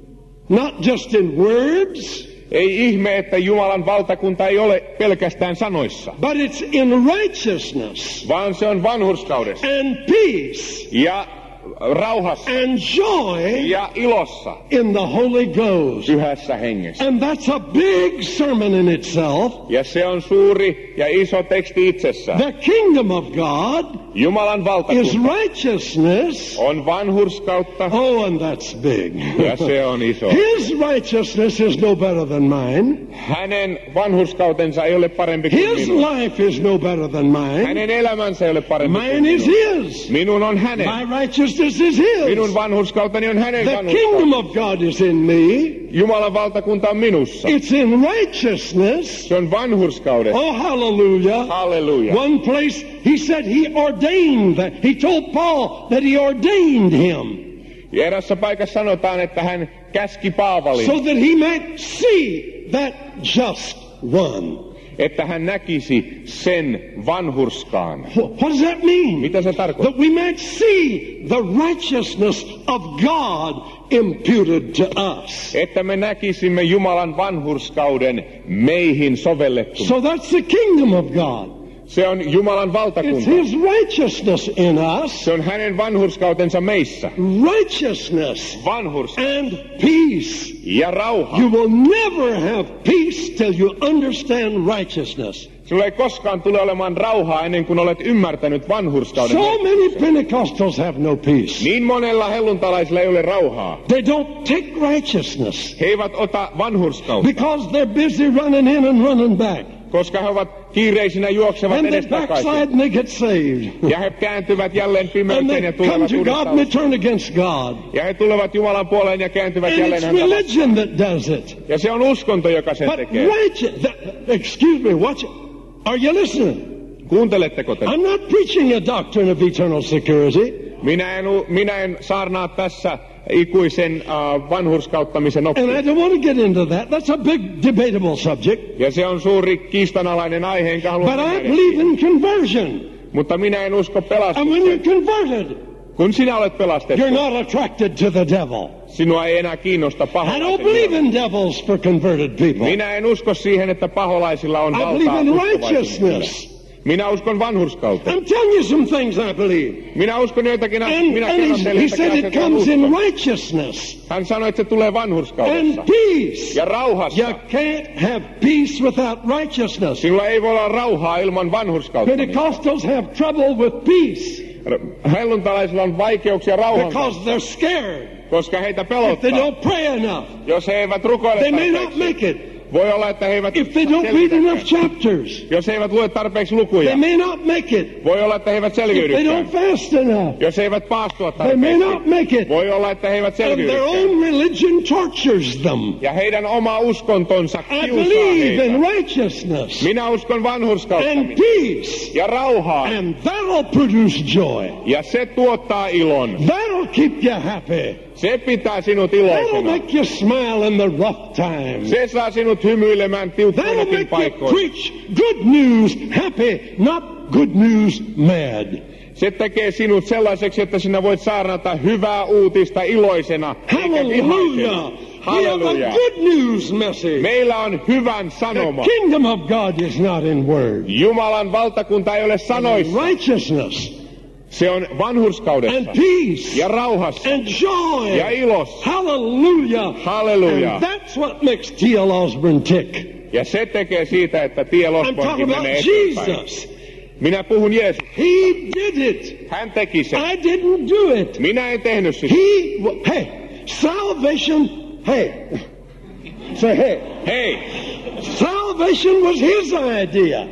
not just in words, Ei ihme, että Jumalan valtakunta ei ole pelkästään sanoissa, but it's in righteousness vaan se on vanhurskaudessa and peace ja rauhassa and joy ja ilossa in the Holy Ghost. pyhässä hengessä. And that's a big sermon in itself. Ja se on suuri ja iso teksti itsessään. The kingdom of God Jumalan is valtakunta righteousness. on vanhurskautta Oh, and that's big. ja se on iso. His righteousness is no better than mine. Hänen vanhurskautensa ei ole parempi kuin His minun. life is no better than mine. Hänen elämänsä ei ole parempi kuin Mine is minun. his. Minun on hänen. My righteousness is his. Minun vanhurskauteni on hänen The vanhurskauteni. kingdom of God is in me. Jumalan valtakunta on minussa. It's in righteousness. Se on vanhurskaudessa. Oh, hallelujah. Halleluja. One place he said he ordained that. He told Paul that he ordained him Ja erässä paikassa sanotaan, että hän käski Paavalin, so that he might see that just one. että hän näkisi sen vanhurskaan. What does that mean? Mitä se tarkoittaa? That we might see the righteousness of God imputed to us. Että me näkisimme Jumalan vanhurskauden meihin sovellettuna. So that's the kingdom of God. Se on Jumalan It's valtakunta. his righteousness in us. Se on hänen vanhurskautensa meissä. Righteousness Vanhurskaus and peace. ja rauha. You will never have peace till you understand righteousness. Sinulla ei koskaan tule olemaan rauhaa ennen kuin olet ymmärtänyt vanhurskauden. So many Pentecostals have no peace. Niin monella helluntalaisilla ei ole rauhaa. They don't take righteousness He eivät ota vanhurskautta, because they're busy running in and running back. koska he ovat kiireisinä juoksevat And they edestakaisin. backslide and they get saved. Ja he kääntyvät jälleen And pimeyteen ja they come tulevat to God and they uudestaan. turn against God. Ja he tulevat Jumalan puoleen ja kääntyvät And jälleen it's häntä vastaan. religion that does it. Ja se on uskonto, joka sen But tekee. righteous, excuse me, watch it. Are you listening? Kuunteletteko te? I'm not preaching a doctrine of eternal security. Minä en, u- minä en saarnaa tässä ikuisen uh, vanhurskauttamisen And oppia. I don't want to get into that. That's a big debatable subject. Ja se on suuri kiistanalainen aihe, enkä halua But mennä I edes believe siihen. in conversion. Mutta minä en usko And when you're pelastukseen. converted, Kun sinä olet pelastettu, you're not attracted to the devil. sinua ei enää kiinnosta I don't paholaisen believe mieli. in devils for converted people. Minä en usko siihen, että paholaisilla on I valtaa believe in uskovaisille. righteousness. Minä uskon vanhurskauteen. I'm telling you some things I believe. Minä uskon joitakin asioita. And, Minä and kerron he, teille he joitakin said it asioita, joita comes in uskon. righteousness Hän sanoi, että se tulee and vanhurskaudessa peace. ja rauhassa. You can't have peace without righteousness. Sinulla ei voi olla rauhaa ilman vanhurskautta. Pentecostals have trouble with peace Helluntalaisilla on vaikeuksia rauhan because kanssa, they're scared. koska heitä If they pelottaa. don't pray enough, Jos he eivät rukoile they may not tarpeeksi, make it. voi olla, että he eivät If they don't read selvitäkään. enough chapters, Jos he eivät lue tarpeeksi they lukuja, may not make it. voi olla, että he eivät If they selviydykään. don't fast enough, Jos he eivät paastua they may not tarpeeksi, make it. voi olla, että he eivät And their selviydykään. own religion tortures them. Ja heidän oma uskontonsa I kiusaa believe in heitä. righteousness Minä uskon and vanhurskauttamista peace, ja rauhaa. and that'll produce joy. Ja se tuottaa ilon. That'll keep you happy. Se pitää sinut That'll iloisena. make you smile in the rough times. Se saa sinut hymyilemään That'll tiukkoinakin make you paikkoina. preach good news happy, not good news mad. Se tekee sinut sellaiseksi, että sinä voit saarnata hyvää uutista iloisena, eikä Hallelujah. vihaisena. We have a Halleluja. good news message. Meillä on hyvän The sanoma. kingdom of God is not in words. Jumalan valtakunta ei ole sanoissa. Righteousness Se on and vanhurskaudessa peace ja rauhassa and joy. ja ilossa. Hallelujah. Halleluja. And that's what makes T L Osborne tick. Ja se tekee siitä, että tie I'm talking Losbornkin about menee eteenpäin. Jesus. Minä puhun Jeesus. He did it. Hän teki sen. I didn't do it. Minä en tehnyt sitä. He, hey, salvation, hey, say hey, Hei, salvation was his idea.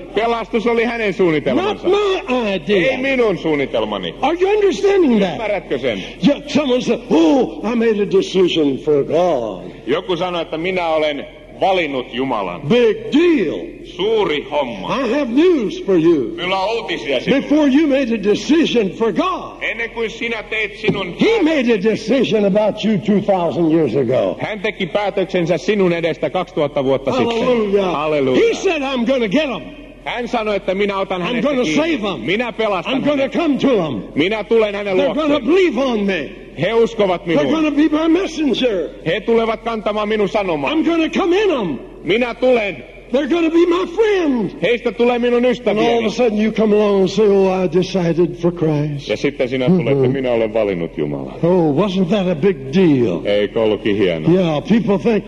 Pelastus oli hänen Not suunnitelmansa. my Ei idea. minun suunnitelmani. Are you understanding that? Ymmärrätkö sen? Yeah, someone said, oh, I made a decision for God. Joku sanoi, että minä olen valinnut Jumalan. Big deal. Suuri homma. I have news for you. Kyllä on uutisia sinulle. Before you made a decision for God, Ennen kuin sinä teit sinun... He made a decision about you two thousand years ago. Hän teki päätöksensä sinun edestä kaksituhatta vuotta sitten. Hallelujah. Halleluja. He said, I'm going to get them. Hän sanoi, että minä otan I'm hänet going to save kiinni. them. Minä pelastan I'm going to hänet. come to them. Minä tulen hänen They're going to luokseen. believe on me. He uskovat They're going minuun. to be my messenger. He tulevat kantamaan minun sanomaa. I'm going to come in them. Minä tulen. They're going to be my friend. Heistä tulee minun And all of ystävieni. a sudden you come along and say, oh, I decided for Christ. Ja sitten sinä tulet, että minä olen valinnut Jumalan. Oh, wasn't that a big deal? Eikö ollutkin hienoa? Yeah, people think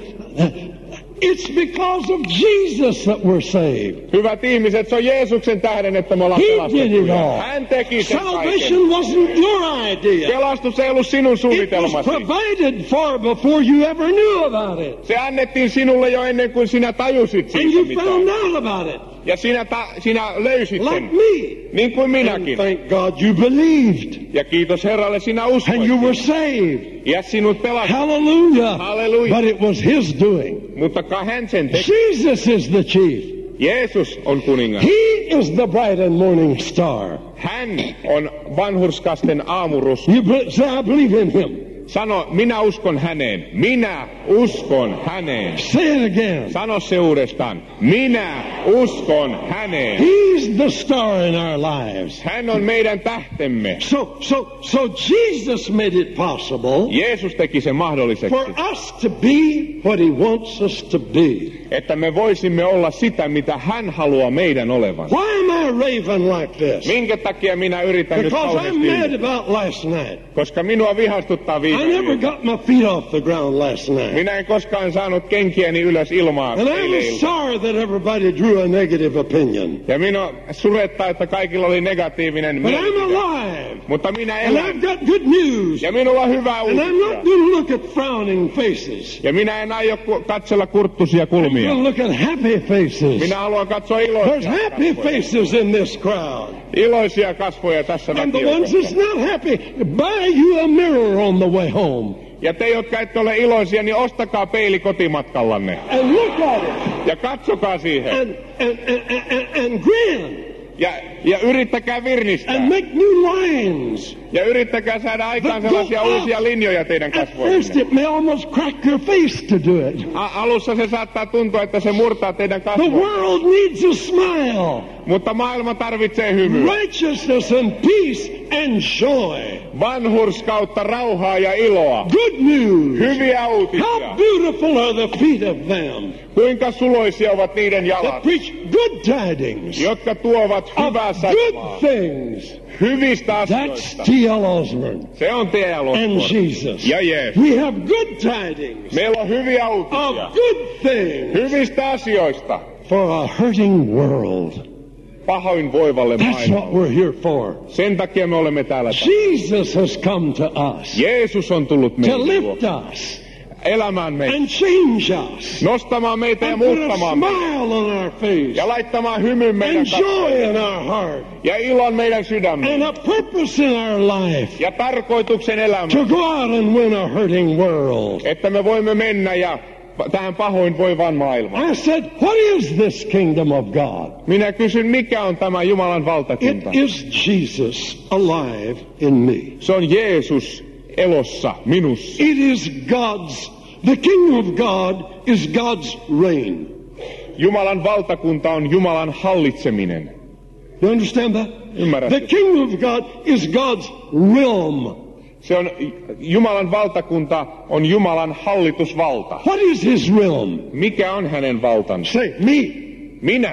it's because of Jesus that we're saved. Hyvät ihmiset, se on Jeesuksen tähden, että me ollaan He did it pelastettuja. all. Hän teki sen kaiken. Salvation wasn't your idea. Pelastus ei ollut sinun It was suunnitelmasi. provided for before you ever knew about it. Se annettiin sinulle jo ennen kuin sinä tajusit And siitä you mitään. found out about it. Ja sinä, ta, sinä löysit Like sen, me. niin kuin And minäkin. thank God you believed. Ja kiitos Herralle, sinä And you were uskoit. saved. Ja sinut pelastit. Hallelujah. Halleluja. But it was His doing. Mutta ka hän sen teki. Jesus is the chief. Jeesus on kuningas. He is the bright and morning star. Hän on vanhurskasten aamurusko. You be- say, I believe in Him. Sano, minä uskon häneen. Minä uskon häneen. Say it again. Sano se uudestaan. Minä uskon häneen. He's the star in our lives. Hän on meidän tähtemme. So, so, so Jesus made it possible Jeesus teki sen mahdolliseksi, for us to be what He wants us to be. että me voisimme olla sitä, mitä hän haluaa meidän olevan. Why am I raving like this? Minkä takia minä yritän nyt Because I'm kauheasti, mad about last night. koska minua vihastuttaa viime I never yönä. got my feet off the ground last night. Minä en koskaan saanut kenkiäni ylös ilmaa And I eilen was iltana. sorry that everybody drew a negative opinion. Ja minua surettaa, että kaikilla oli negatiivinen But I'm mielipide. alive. Mutta minä And I've elän. got good news. Ja minulla on hyvä And I'm not uutisia. going to look at frowning faces. Ja minä en aio ku- katsella kurttusia I'm kulmia. going to look at happy faces. Minä haluan katsoa There's iloisia happy kasvoja. faces in this crowd. Iloisia kasvoja tässä And the ones väkijoukossa. that's not happy, buy you a mirror on the way home. Ja te, jotka ette ole iloisia, niin ostakaa peili kotimatkallanne. And look at it. Ja katsokaa siihen. And, and, and, and, and grin. Ja, ja yrittäkää virnistää. And make new lines. Ja yrittäkää saada aikaan But go sellaisia up. uusia linjoja teidän At first kasvoillenne. it may almost crack your face to do it. A- alussa se saattaa tuntua, että se murtaa teidän The kasvoja. world needs a smile. Mutta maailma tarvitsee hymyä. Righteousness and peace and joy. Vanhurskautta, rauhaa ja iloa. Good news. Hyviä How uutisia. beautiful are the feet of them Kuinka suloisia ovat niiden that jalat, preach good tidings jotka tuovat of hyvää good sanomaa. things. Hyvistä That's asioista. T L Osborne Se on T L and Osborne. Jesus. Ja Jeesus. We have good tidings Meillä on hyviä of uutisia. good things Hyvistä asioista. for a hurting world. Pahoin voivalle That's what maailmalle. we're here for. Sen takia me olemme täällä. Jesus has come to us Jeesus on tullut to meille lift luo- us elämään meitä. and change us Nostamaan meitä ja and put a muuttamaan meitä. smile on our face Ja laittamaan hymyn meidän and joy kasvoille. in our heart Ja ilon meidän and sydämeen. a purpose in our life Ja tarkoituksen to elämään. go out and win a hurting world. Että me voimme mennä ja tähän pahoin voivaan maailmaan. I said, what is this kingdom of God? Minä kysyn, mikä on tämä Jumalan It valtakunta? is Jesus alive in me. Se on Jeesus elossa minussa. It is God's, the kingdom of God is God's reign. Jumalan valtakunta on Jumalan hallitseminen. You understand that? Ymmärrätkö? The kingdom of God is God's realm. Se on, Jumalan valtakunta on Jumalan hallitusvalta. What is his realm? Mikä on hänen valtansa? Say, me. Minä.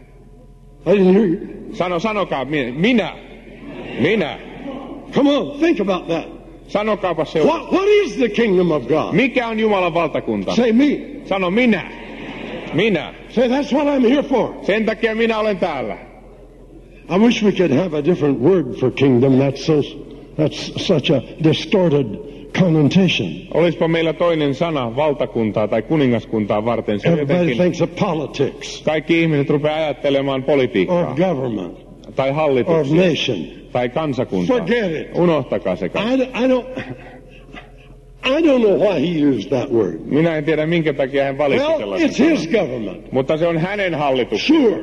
I didn't hear you. Sano, sanokaa, mi- minä. Minä. Come on, think about that. Sanokaapa se. What, what is the kingdom of God? Mikä on Jumalan valtakunta? Say, me. Sano minä. Minä. Say, that's what I'm here for. Sen takia minä olen täällä. I wish we could have a different word for kingdom. That's so, that's such a distorted connotation. Olispa meillä toinen sana valtakuntaa tai kuningaskuntaa varten. Se Everybody jotenkin, thinks of politics kaikki ihmiset rupeaa ajattelemaan or politiikkaa government tai or hallituksia nation. tai kansakuntaa. Forget it. Unohtakaa se I, kaikki. I don't. I don't know why he used that word. Minä en tiedä minkä takia hän valitsi Well, sellaisen it's his sanan. government. Mutta se on hänen hallituksensa. Sure.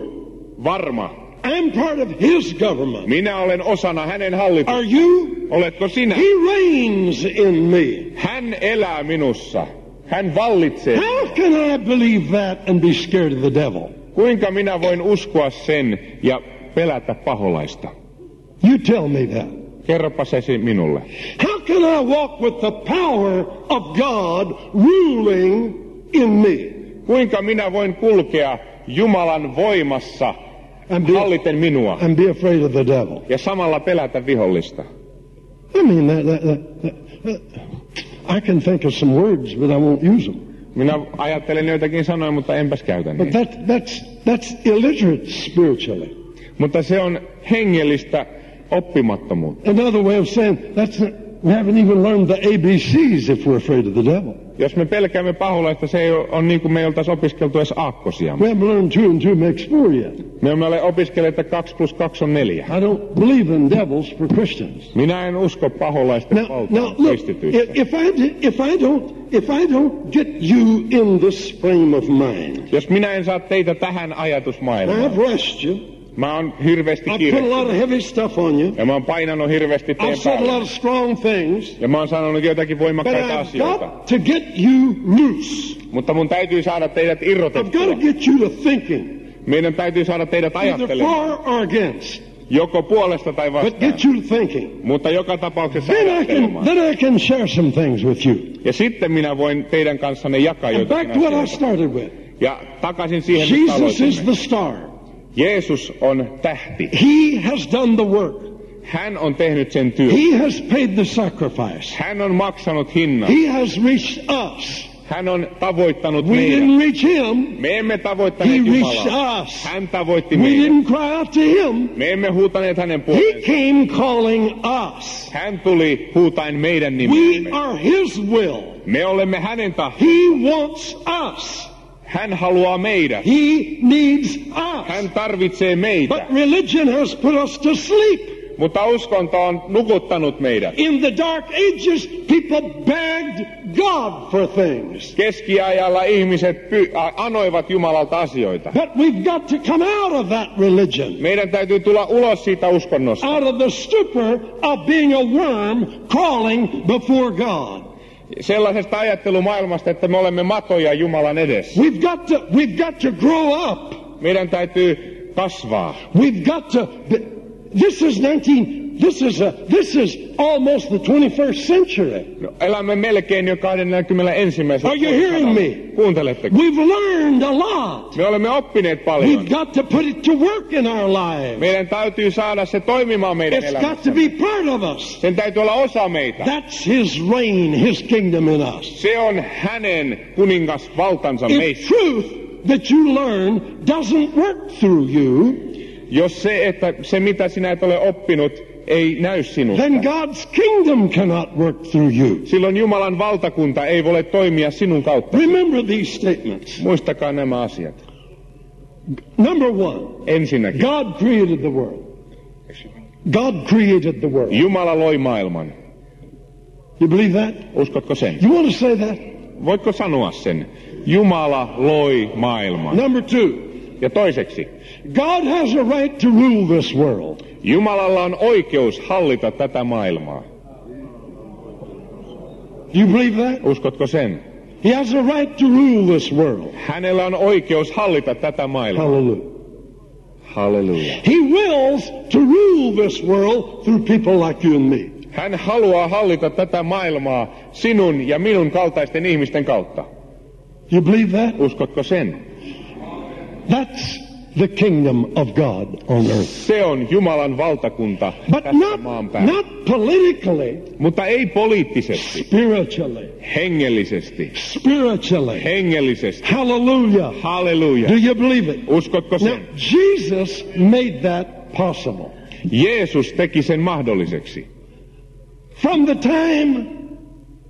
Varma. I'm part of his government. Minä olen osana hänen Are hallitusta. you? Oletko sinä? He reigns in me. Hän elää minussa. Hän vallitsee. How can I believe that and be scared of the devil? Kuinka minä voin uskoa sen ja pelätä paholaista? You tell me that. Kerropa se minulle. How can I walk with the power of God ruling in me? Kuinka minä voin kulkea Jumalan voimassa And be, halliten minua and be afraid of the devil? ja samalla pelätä vihollista? I mean, that, that, that, that, I can think of some words, but I won't use them. Minä ajattelen joitakin sanoja, mutta enpäs käytä But niitä. that, that's, that's illiterate spiritually. Mutta se on hengellistä oppimattomuutta. Another way of saying that's not, we haven't even learned the A B Cs if we're afraid of the devil. Jos me pelkäämme paholaista, se ei ole, on niin kuin me ei oltaisi opiskeltu edes aakkosia. We haven't learned two and two makes four yet. Me emme ole opiskelleet, että kaksi plus kaksi on neljä. I don't believe in devils for Christians. Minä en usko paholaisten Now, valtaan now look, kristityissä. if, if I if I don't if I don't get you in this frame of mind, Jos minä en saa teitä tähän now ajatusmaailmaan, I've rushed you. mä oon hirveästi I've put a lot kiirehtinyt. of heavy stuff on you. Ja mä oon painanut hirveästi I've teidän said a lot päälle. of strong things. Ja mä oon sanonut joitakin But voimakkaita I've asioita. got to get you loose. Mutta mun täytyy saada teidät I've got irrotettua. to get you to thinking, Meidän täytyy saada teidät either ajattelemaan. for or against. Joko puolesta tai But vastaan. get you to thinking. Mutta joka tapauksessa Then I can ajattelemaan. then I can share some things with you. Ja sitten minä voin teidän kanssanne jakaa And joitakin back to what I asioita. started with. Ja takaisin siihen, mistä Jesus is aloitimme. the star. Jeesus on tähti. He has done the work. Hän on tehnyt sen työn. He has paid the sacrifice. Hän on maksanut hinnan. He has reached us. Hän on tavoittanut We meidät. didn't reach him. Me emme He tavoittaneet reached Jumalaa. us. Hän tavoitti We meidät. didn't cry out to him. Me emme huutaneet hänen He puoleensa. came calling us. Hän tuli huutain meidän We nimemme. are his will. Me olemme hänen tahto. He wants us. Hän haluaa meidät. He needs Hän us. tarvitsee meitä. But religion has put us to sleep. Mutta uskonto on nukuttanut meidät. In the dark ages, people begged God for things. Keskiajalla ihmiset py- a- anoivat Jumalalta asioita. But we've got to come out of that religion. Meidän täytyy tulla ulos siitä uskonnosta. Out of the stupor of being a worm crawling before God. Sellaisesta ajattelumaailmasta, että me olemme matoja Jumalan edessä. We've got to, we've got to grow up. Meidän täytyy kasvaa. We've got to, this is nineteen, this is a, this is almost the twenty-first century. No, elämme melkein jo kaksikymmentäyksi. Are you hearing me? Kuunteletteko? We've learned a lot. Me olemme oppineet paljon. We've got to put it to work in our lives. Meidän täytyy saada se toimimaan meidän It's got elämässä. to be part of us. Sen täytyy olla osa meitä. That's his reign, his kingdom in us. Se on hänen kuningasvaltansa If meissä. truth that you learn doesn't work through you, Jos se, että se mitä sinä et ole oppinut, ei näy sinusta, then God's kingdom cannot work through you. silloin Jumalan valtakunta ei voi toimia sinun kautta. Remember these statements. Muistakaa nämä asiat. Number one, Ensinnäkin, God created the world. God created the world. Jumala loi maailman. You believe that? Uskotko sen? You want to say that? Voitko sanoa sen? Jumala loi maailman. Number two, Ja toiseksi, God has a right to rule this world. Jumalalla on oikeus hallita tätä maailmaa. You believe that? Uskotko sen? He has a right to rule this world. Hänellä on oikeus hallita tätä maailmaa. Hallelujah. Halleluja. He wills to rule this world through people like you and me. Hän haluaa hallita tätä maailmaa sinun ja minun kaltaisten ihmisten kautta. You believe that? Uskotko sen? That's the kingdom of God on earth. Se on Jumalan valtakunta But tässä not, maan päällä. not politically, Mutta ei poliittisesti, spiritually. hengellisesti. Spiritually. Hengellisesti. Hallelujah. Halleluja. Do you believe it? Uskotko Now, sen? Jesus made that possible. Jeesus teki sen mahdolliseksi. From the time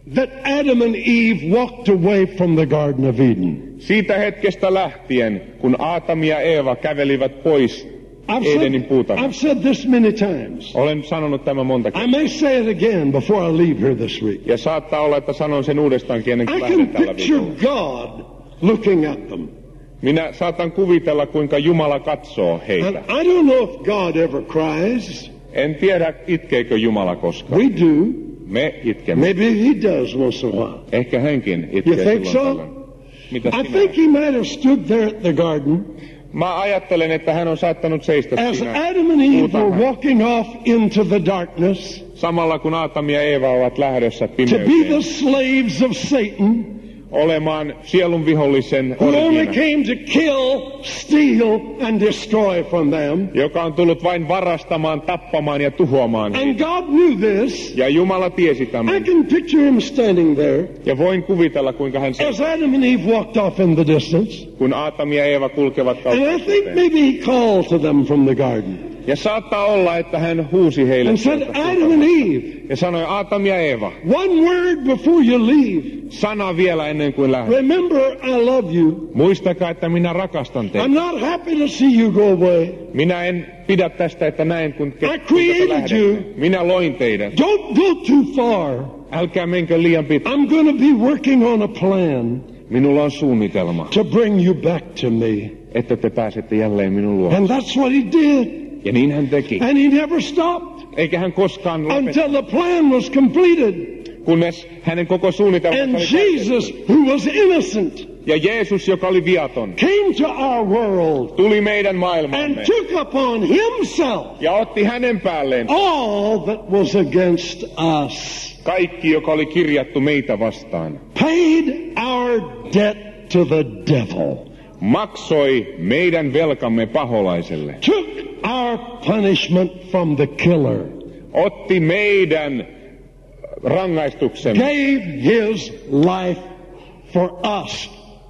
that Adam and Eve walked away from the Garden of Eden. Siitä hetkestä lähtien, kun Aatami ja Eeva kävelivät pois I've said, Edenin puutarhasta. I've said this many times. Olen sanonut tämän monta I kertaa. may say it again before I leave here this week. Ja saattaa olla, että sanon sen uudestaankin ennen kuin I lähden can tällä picture viikolla. God looking at them. Minä saatan kuvitella, kuinka Jumala katsoo heitä. And I don't know if God ever cries. En tiedä, itkeekö Jumala koskaan. We do. Me itkemme. Maybe he does once in a while. Ehkä hänkin itkee You think silloin so? tällöin. Mitä I sinä? think he might have stood there at the garden Mä ajattelen, että hän on saattanut seistä as siinä Adam and Eve were puutarhan. walking off into the darkness Samalla kun Aatami ja Eeva ovat lähdössä to be pimeyteen the slaves of Satan, olemaan sielun vihollisen who only orjina, came to kill, steal, and destroy from them. joka on tullut vain varastamaan, tappamaan ja tuhoamaan And heitä. God knew this. Ja Jumala tiesi I tämän. can picture him standing there Ja voin kuvitella, kuinka hän as se, Adam and Eve walked off in the distance. kun Aatami ja Eeva kulkevat And I kautta think suhteen. maybe he called to them from the garden Ja saattaa olla, että hän huusi heille and said, sieltä Adam and puutarhasta. Eve, Ja sanoi, Aatami ja Eeva, one word before you leave. sana vielä ennen kuin lähdet. Remember, I love you. Muistakaa, että minä rakastan teitä. I'm not happy to see you go away. Minä en pidä tästä, että näen, kun I created you. Minä loin teidät. Don't go too far. Älkää menkö liian pitkälle. I'm going to be working on a plan Minulla on suunnitelma, to bring you back to me. että te pääsette jälleen minun luo. And that's what he did. Ja niin hän teki. And he never stopped Eikä hän koskaan lopettanut, until the plan was completed. kunnes hänen koko suunnitelmansa And oli Jesus, täytetty. who was innocent, Ja Jeesus, joka oli viaton, came to our world tuli meidän and maailmaamme took upon himself ja otti hänen päälleen all that was against us. kaikki, joka oli kirjattu meitä vastaan. Paid our debt to the devil. Maksoi meidän velkamme paholaiselle. Took our punishment from the killer. Otti meidän rangaistuksemme. Gave his life for us.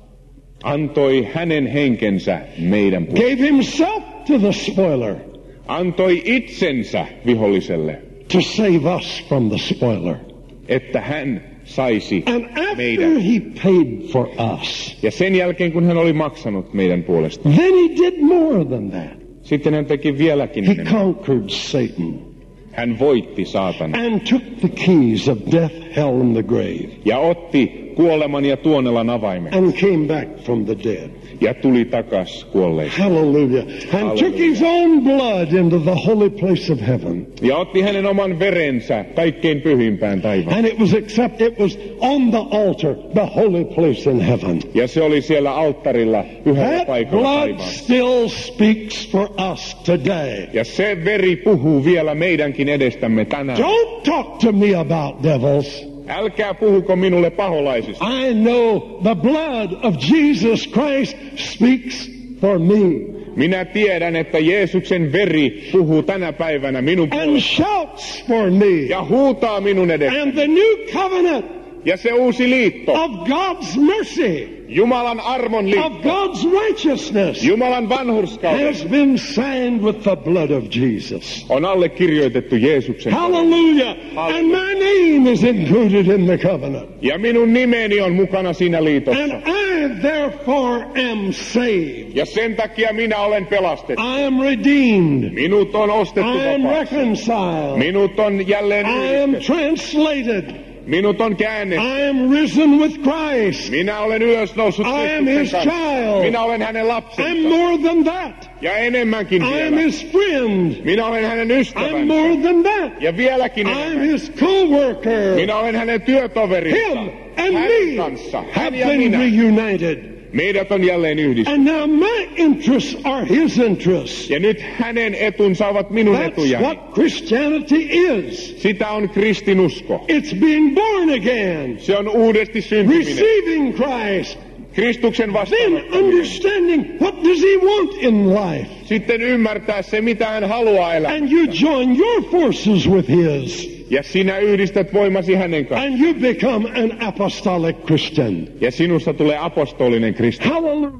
Antoi hänen henkensä meidän puolesta. Gave himself to the spoiler Antoi itsensä viholliselle, to save us from the spoiler. että hän saisi And after meidän. he paid for us, Ja sen jälkeen, kun hän oli maksanut meidän puolesta, then he did more than that. sitten hän teki vieläkin He enemmän. conquered Satan Hän voitti saatanan and took the keys of death, hell, and the grave ja otti kuoleman ja tuonelan avaimen and came back from the dead. ja tuli takas kuolleista. Hallelujah. And took his own blood into the holy place of heaven. Ja otti hänen oman verensä kaikkein pyhimpään taivaan. And it was except it was on the altar, the holy place in heaven. Ja se oli siellä alttarilla pyhällä That paikalla blood taivaassa. still speaks for us today. Ja se veri puhuu vielä meidänkin edestämme tänään. Don't talk to me about devils. Älkää puhuko minulle paholaisista. I know the blood of Jesus Christ speaks for me. Minä tiedän, että Jeesuksen veri puhuu tänä päivänä minun And puolestani shouts for me. ja huutaa minun edestäni. And the new covenant Ja se uusi liitto, of God's mercy, Jumalan armon of liitto, God's righteousness, Jumalan vanhurskauden, has been signed with the blood of Jesus. on allekirjoitettu Jeesuksen. Hallelujah. And my name is included in the covenant. Ja minun nimeni on mukana siinä liitossa. And I therefore am saved. Ja sen takia minä olen pelastettu. I am redeemed. Minut on ostettu I am vapaaksi. reconciled. Minut on jälleen I am yhdistetty. translated. Minut on käännetty. I am risen with Christ. Minä olen ylösnoussut I am Kristuksen his kanssa. child. Minä olen hänen I'm lapsensa. more than that. Ja enemmänkin I am vielä. his friend. Minä olen hänen I'm more ystävänsä. than that. Ja vieläkin I'm enemmän. his co-worker. Minä olen hänen työtoverinsa. Him and Hänen me kanssa. have Hän ja been minä. reunited. Meidät on jälleen yhdistetty. And now my interests are his interests. Ja nyt hänen etunsa ovat minun That's etujani. what Christianity is. Sitä on kristinusko. It's being born again. Se on uudesti syntyminen. Receiving Christ. Kristuksen Then vastaanottaminen. understanding what does he want in life. Sitten ymmärtää se, mitä hän haluaa elää. And you join your forces with his. Ja sinä yhdistät voimasi hänen kanssaan. And you become an apostolic Christian. Ja sinusta tulee apostolinen kristitty. Hallelujah.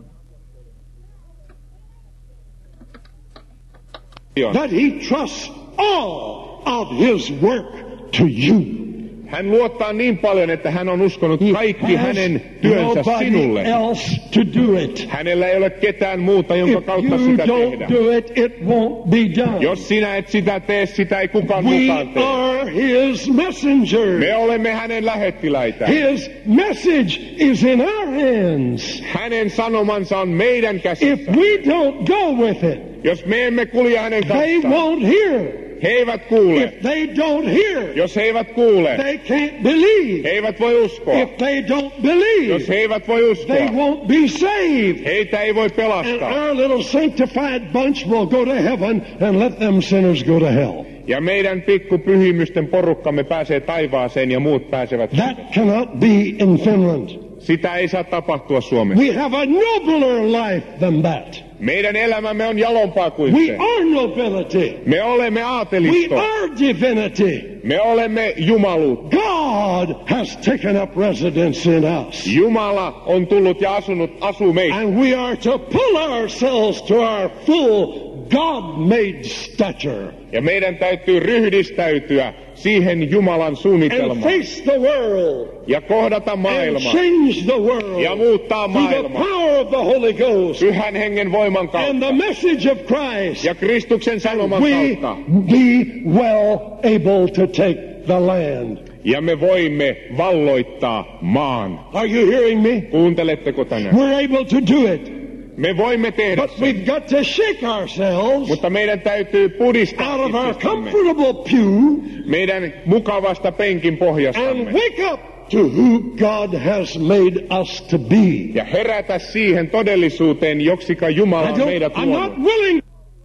That he trusts all of his work to you. Hän luottaa niin paljon, että hän on uskonut kaikki hänen työnsä nobody sinulle. else to do it. Hänellä ei ole ketään muuta, jonka If kautta you sitä don't tehdä. do it, it won't be done. Jos sinä et sitä tee, sitä ei kukaan We mukaan tee. are his messengers. Me olemme hänen lähettiläitä. His message is in our hands. Hänen sanomansa on meidän If käsissä. we don't go with it, Jos me emme kulje hänen they kanssaan, won't hear. he eivät kuule. If they don't hear, Jos he eivät kuule, they can't believe. he eivät voi uskoa. If they don't Jos believe, he eivät voi uskoa, they won't be saved. heitä ei voi And pelastaa. our little sanctified bunch will go to heaven and let them sinners go to hell. Ja meidän pikku pyhimysten porukkamme pääsee taivaaseen ja muut pääsevät. That cannot be in Finland. Sitä ei saa tapahtua Suomessa. We have a nobler life than that. Meidän elämämme on jalompaa kuin We se. are nobility. Me olemme We aatelisto. are divinity. Me olemme jumaluutta. God has taken up residence in us. Jumala on tullut ja asunut, asuu meissä. And we are to pull ourselves to our full God-made stature Ja meidän täytyy ryhdistäytyä siihen Jumalan and suunnitelmaan. face the world Ja kohdata and maailma. change the world Ja muuttaa through the maailma. power of the Holy Ghost Pyhän hengen voiman and kautta. the message of Christ. Ja Kristuksen sanoman We kautta. be well able to take the land. Ja me voimme valloittaa maan. Are you hearing me? Kuunteletteko tänään? We're able to do it. Me voimme tehdä But sen. we've got to shake ourselves Mutta meidän täytyy pudistaa out of our itsestämme. comfortable pew Meidän mukavasta penkin and pohjastamme. wake up to who God has made us to be. Ja herätä siihen todellisuuteen, joksika Jumala I on don't, meidät I'm not luonut. willing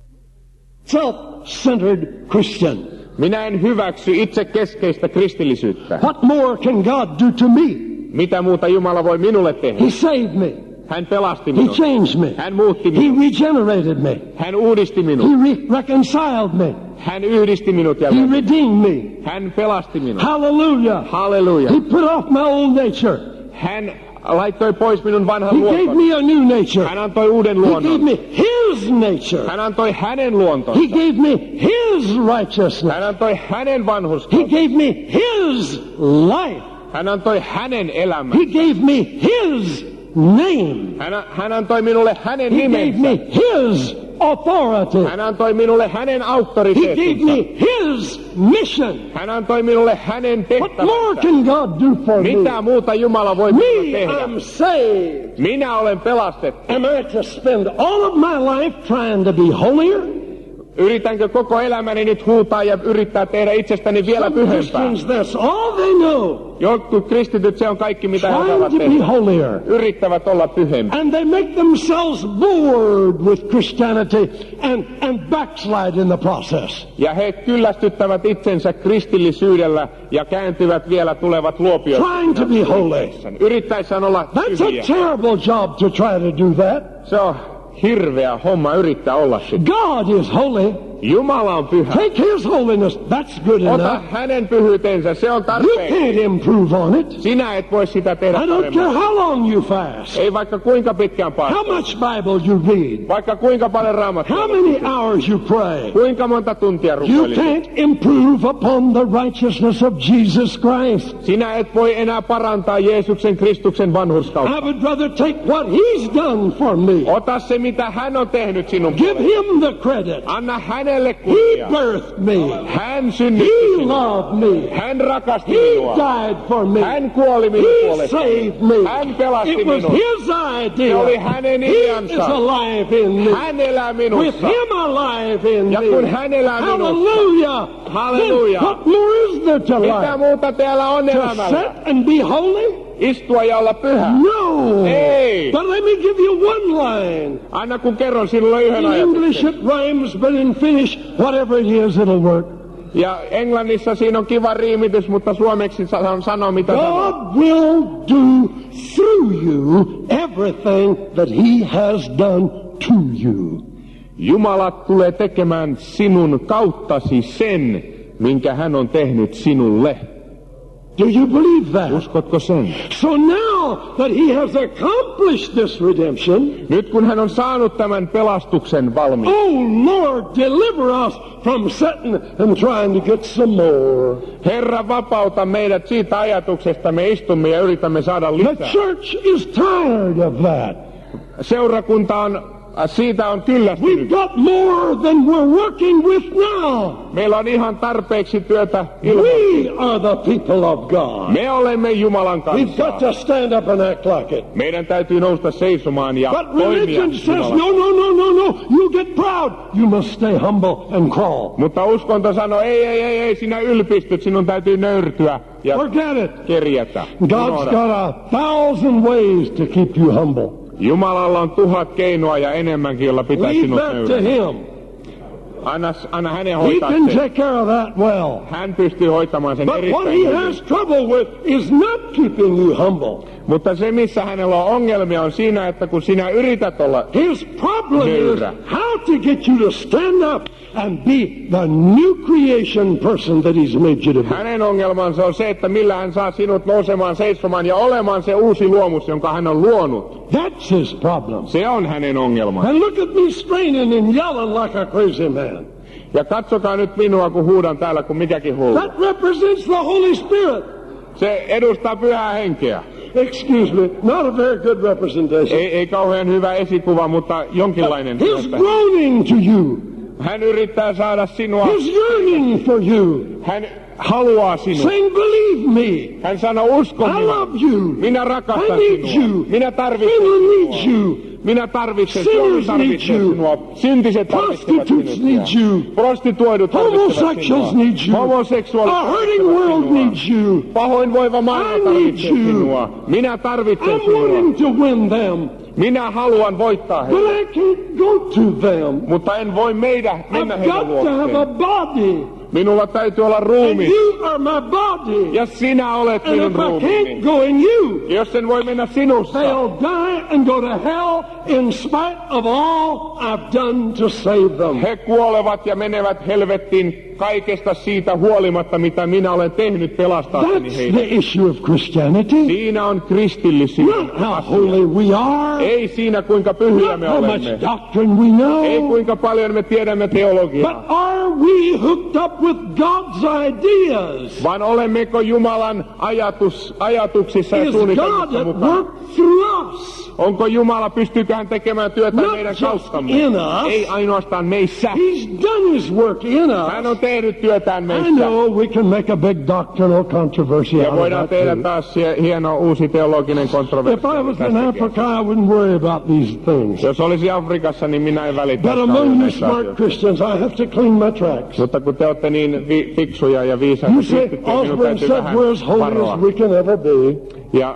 self-centered Christian. Minä en hyväksy itse keskeistä kristillisyyttä. What more can God do to me? Mitä muuta Jumala voi minulle tehdä? He saved me. Hän pelasti He minut. changed me. Hän muutti He minut. regenerated me. Hän uudisti He minut. re- reconciled me. Hän yhdisti minut He jälleen. redeemed me. Hän pelasti minut. Hallelujah. Halleluja. He put off my old nature. Hän laittoi pois minun vanhan He gave luontoni. me a new nature. Hän antoi uuden He gave luonnon. me His nature. Hän antoi hänen He luontonsa. gave me His righteousness. Hän antoi hänen He vanhurskauden. gave me His life. Hän antoi hänen elämän. He gave me His name. Hän, hän antoi minulle hänen He gave nimensä. me His authority. Hän antoi minulle hänen He gave auktoriteettinsa. me His mission. Hän antoi minulle hänen What more tehtävänsä. can God do for me? Mitä muuta Jumala voi minulle Me, tehdä? I'm saved. Minä olen pelastettu. Am I to spend all of my life trying to be holier? Yritänkö koko elämäni nyt huutaa ja yrittää tehdä itsestäni vielä Some pyhempää? Christians, that's all they know. Jotkut kristityt, se on kaikki mitä he Trying osaavat to be tehdä. holier. Yrittävät olla pyhempiä. And they make themselves bored with Christianity and, and backslide in the process. Ja he kyllästyttävät itsensä kristillisyydellä ja kääntyvät vielä tulevat luopioiksi. Trying to be holy. Yrittäessään olla That's a hyviä. terrible job to try to do that. Se on hirveä homma yrittää olla sitä. God is holy. Jumala on pyhä. Take His holiness. That's good Ota enough. hänen pyhyytensä, se on You tarpeen. can't improve on it. Sinä et voi sitä tehdä I don't care paremmin. how long you fast, Ei vaikka kuinka pitkään how paastaa. much Bible you read, Vaikka kuinka paljon raamattua. how many hours you pray. Kuinka monta tuntia You rukoilit. can't improve upon the righteousness of Jesus Christ. Sinä et voi enää parantaa Jeesuksen Kristuksen vanhurskautta. I would rather take what He's done for me. Ota se, mitä hän on tehnyt sinun Give puolestasi. Him the credit. Anna hänelle He kunnia. birthed me. Hän synnytti He sinua. loved me. Hän rakasti He minua. died for me. Hän kuoli minun He puolestani. saved me. Hän pelasti It was minut. His Se idea. oli hänen He is ideansa. alive in me. Hän elää With minussa. Him alive in Ja me. kun hän elää minussa. Hallelujah. Hallelujah. Then what more is there to Mitä life? muuta täällä on To elämällä? sit and be holy? Istua ja olla pyhä. No. Ei. But let me give you one line. Anna kun kerron sinulle yhden In English ajatuksen. it rhymes, but in Finnish, whatever it is, it'll work. Ja englannissa siinä on kiva riimitys, mutta suomeksi sanon sano mitä sanoo. God will do through you everything that He has done to you. Jumala tulee tekemään sinun kauttasi sen, minkä hän on tehnyt sinulle. Do you believe that? Uskotko sen? So now that he has accomplished this redemption, Nyt kun hän on saanut tämän pelastuksen valmiin, oh Lord, deliver us from sitting and trying to get some more. Herra, vapauta meidät siitä ajatuksesta, me istumme ja yritämme saada The lisää. church is tired of that. Seurakunta on, siitä on We've kyllästynyt. got more than we're working with now. Meillä on ihan tarpeeksi työtä We ilman. are the people of God. Me olemme Jumalan We've kanssa. got to stand up and act like it. Meidän täytyy nousta seisomaan ja But toimia religion says, Jumalan. no, no, no, no, no, you get proud. You must stay humble and crawl. Mutta uskonto sanoo, ei, ei, ei, ei, sinä ylpistyt, sinun täytyy nöyrtyä ja Forget it. kerjätä. God's Unohda. got a thousand ways to keep you humble. Jumalalla on tuhat keinoa ja enemmänkin, jolla pitää Leave sinut that to nöyrää. him. Anna, anna hänen He hoitaa can sen. take care of that well. Hän pystyy hoitamaan sen But what erittäin he hyvin. has trouble with is not keeping you humble. Mutta se, missä hänellä on ongelmia, on siinä, että kun sinä yrität olla, His problem is Nöyrä. how to get you to stand up and be the new creation person that he's made you to be. hänen ongelmansa on se, että millä hän saa sinut nousemaan, seisomaan ja olemaan se uusi luomus, jonka hän on luonut. That's his problem. Se on hänen ongelmansa. And look at me straining and yelling like a crazy man. Ja katsokaa nyt minua, kun huudan täällä, kun mikäkin hullu. That represents the Holy Spirit. Se edustaa pyhää henkeä. Excuse me, not a very good representation. Ei, ei kauhean hyvä esikuva, mutta jonkinlainen. He's groaning to you. Hän yrittää saada sinua, He's yearning for you. hän haluaa sinua. Saying, believe me. Hän sanoo, usko I minua. love you. Minä I rakastan need sinua. you. Minä tarvitsen Sinner sinua. needs you. Minä tarvitsen, Sinners Suomi need tarvitsee you. sinua. Syntiset tarvitsevat Prostitutes sinua. need you. Prostituoidut tarvitsevat Homosexuals sinua. need you. Homoseksuaalit A hurting tarvitsevat world sinua. needs you. Pahoinvoiva I maailma need tarvitsee you. sinua. Minä tarvitsen I'm wanting sinua. to win them, Minä haluan voittaa but heitä. I can't go to them. Mutta en voi meidän mennä I've heidän got to have a luokseen. body, Minulla täytyy olla and ruumi. you are my body. Ja sinä olet And minun if I can't ruumiini. go in you, Jos en voi mennä sinussa, they'll die and go to hell in spite of all I've done to save them. he kuolevat ja menevät helvettiin kaikesta siitä huolimatta, mitä minä olen tehnyt pelastaakseni That's heidät. the issue of Christianity. Siinä on kristillisyyden Not how asia. holy we are, Ei siinä, kuinka pyhiä not me how much olemme. doctrine we Ei know, kuinka paljon me tiedämme teologiaa. but are we hooked up with God's ideas? Vaan olemmeko Jumalan ajatus, ajatuksissa ja Is God suunnitelmissa at mukana? work through us? Onko Jumala, pystyykö hän tekemään työtä Not meidän just kauttamme? in us. Ei ainoastaan meissä. He's done his work in Hän us. on tehnyt työtään I meissä. know we can make a big doctrinal controversy Ja out of voidaan that tehdä too. taas sie- hieno uusi teologinen If kontroverssi. I was in tästäkin. Africa, I wouldn't worry about these things. Jos olisi Afrikassa, niin minä en välittäisi But paljon among you näistä smart asioista. Christians, I have to clean my tracks. Mutta kun te olette niin vi- fiksuja ja viisaita You say, kristittyjä, minun Osborne täytyy said, vähän we're as holy varoa. as we can ever be. Ja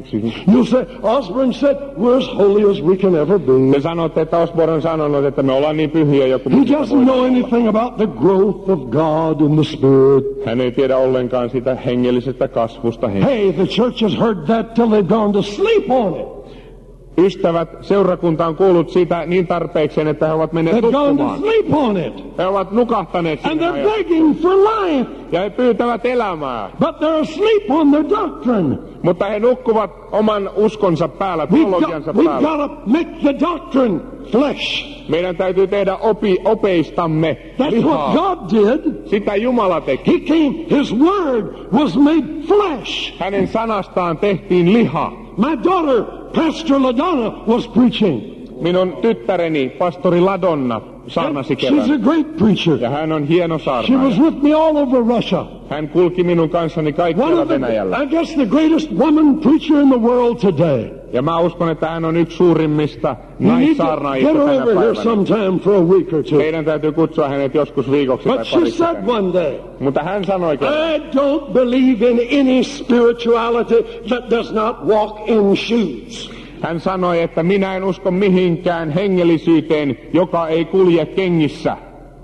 You say, Osborne said, we're as holy as we can ever be. te sanotte, että Osborne on sanonut, että me ollaan niin pyhiä joku. He doesn't know anything about the growth of God in the Spirit. Hän ei tiedä ollenkaan sitä hengellisestä kasvusta. Hey, the church has heard that till they've gone to sleep on it. Ystävät, seurakunta on kuullut siitä niin tarpeekseen, että he ovat menneet They've gone to nukkumaan. sleep on it. He ovat nukahtaneet And sinne they're ajassa. begging for life. Ja he pyytävät elämää. But they're asleep on their doctrine. Mutta he nukkuvat oman uskonsa päällä, We've teologiansa got, we've päällä. got to make the doctrine flesh. Meidän täytyy tehdä opi, opeistamme That's lihaa. what God did. Sitä Jumala teki. He came, His word was made flesh. Hänen sanastaan tehtiin liha. My daughter, Pastor LaDonna, was preaching. Minun tyttäreni, pastori Ladonna, saarnasi And she's kerran. a great preacher. Ja hän on hieno She was saarnaaja. with me all over Russia. Hän kulki minun kanssani One kaikkialla of the, Venäjällä. I guess the greatest woman preacher in the world today. Ja mä uskon, että hän on yksi suurimmista You need to naissaarnaajista get her tänä over here päivänä. sometime for a week or two. Meidän täytyy kutsua hänet joskus viikoksi tai But she pariksi. said tänne. one day, Mutta hän sanoi kerran, I don't believe in any spirituality that does not walk in shoes. hän sanoi, että minä en usko mihinkään hengellisyyteen, joka ei kulje kengissä.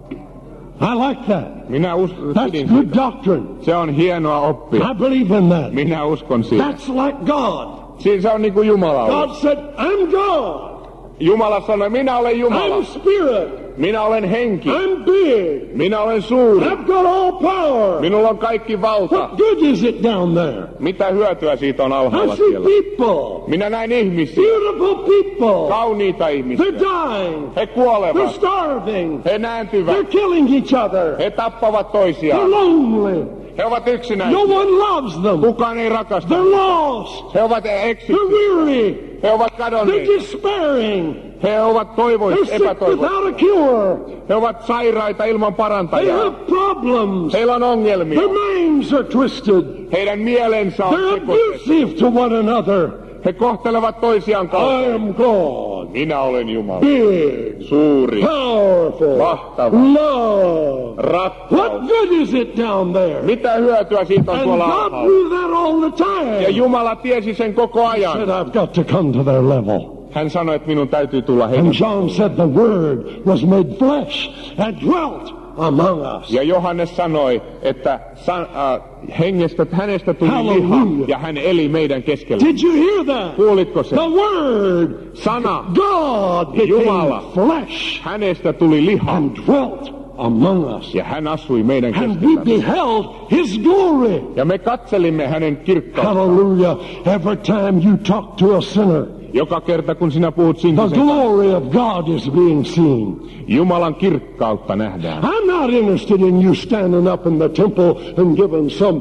I like that. Minä uskon, That's good doctrine. se on hienoa oppia. I believe in that. Minä uskon siihen. That's like God. Siinä se on niin kuin Jumala God on. said, I'm God. Jumala sanoi, minä olen Jumala. I'm spirit. Minä olen henki. I'm big. Minä olen suuri. I've got all power. Minulla on kaikki valta. What good is it down there? Mitä hyötyä siitä on I alhaalla see siellä? people. Minä näin ihmisiä. Beautiful people. Kauniita ihmisiä. They're dying. He They're kuolevat. starving. He nääntyvät. They're killing each other. He tappavat They're toisiaan. lonely. He ovat No yksinäisiä. one loves them. Kukaan ei rakasta. They're lost. He ovat They're eksyksissä. weary. He ovat They're kadonneet. despairing. He ovat They're toivoisia, sick epätoivoisia. without a cure. He ovat sairaita ilman They parantajaa. have problems. Heillä on ongelmia. Their minds are twisted. Heidän mielensä on They're sekoitettu. abusive to one another. He kohtelevat toisiaan I kaltoin. am God. Minä olen Jumala. Big. Suuri. Powerful. Mahtava. Love. What Rakkaus. good is it down there? Mitä hyötyä siitä on And tuolla God alhaalla? knew that all the Ja time. Jumala tiesi sen koko He said, ajan. I've got to come to their level. Hän sanoi, että minun täytyy tulla heidän. And John said the Word was made flesh and dwelt among us. Ja Johannes sanoi, että san, äh, hengestä, hänestä tuli Hallelujah. liha ja hän eli meidän keskellä. Did you hear that? Kuulitko sen? The Word, Sana, God became Jumala. flesh hänestä tuli liha and dwelt among us. ja hän asui meidän And we keskellämme. beheld His glory. Ja me katselimme hänen kirkkautta. Hallelujah. Every time you talk to a sinner, Joka kerta kun sinä puhut the syntisen kanssa, glory of God is being seen. Jumalan kirkkautta nähdään. I'm not interested in you standing up in the temple and giving some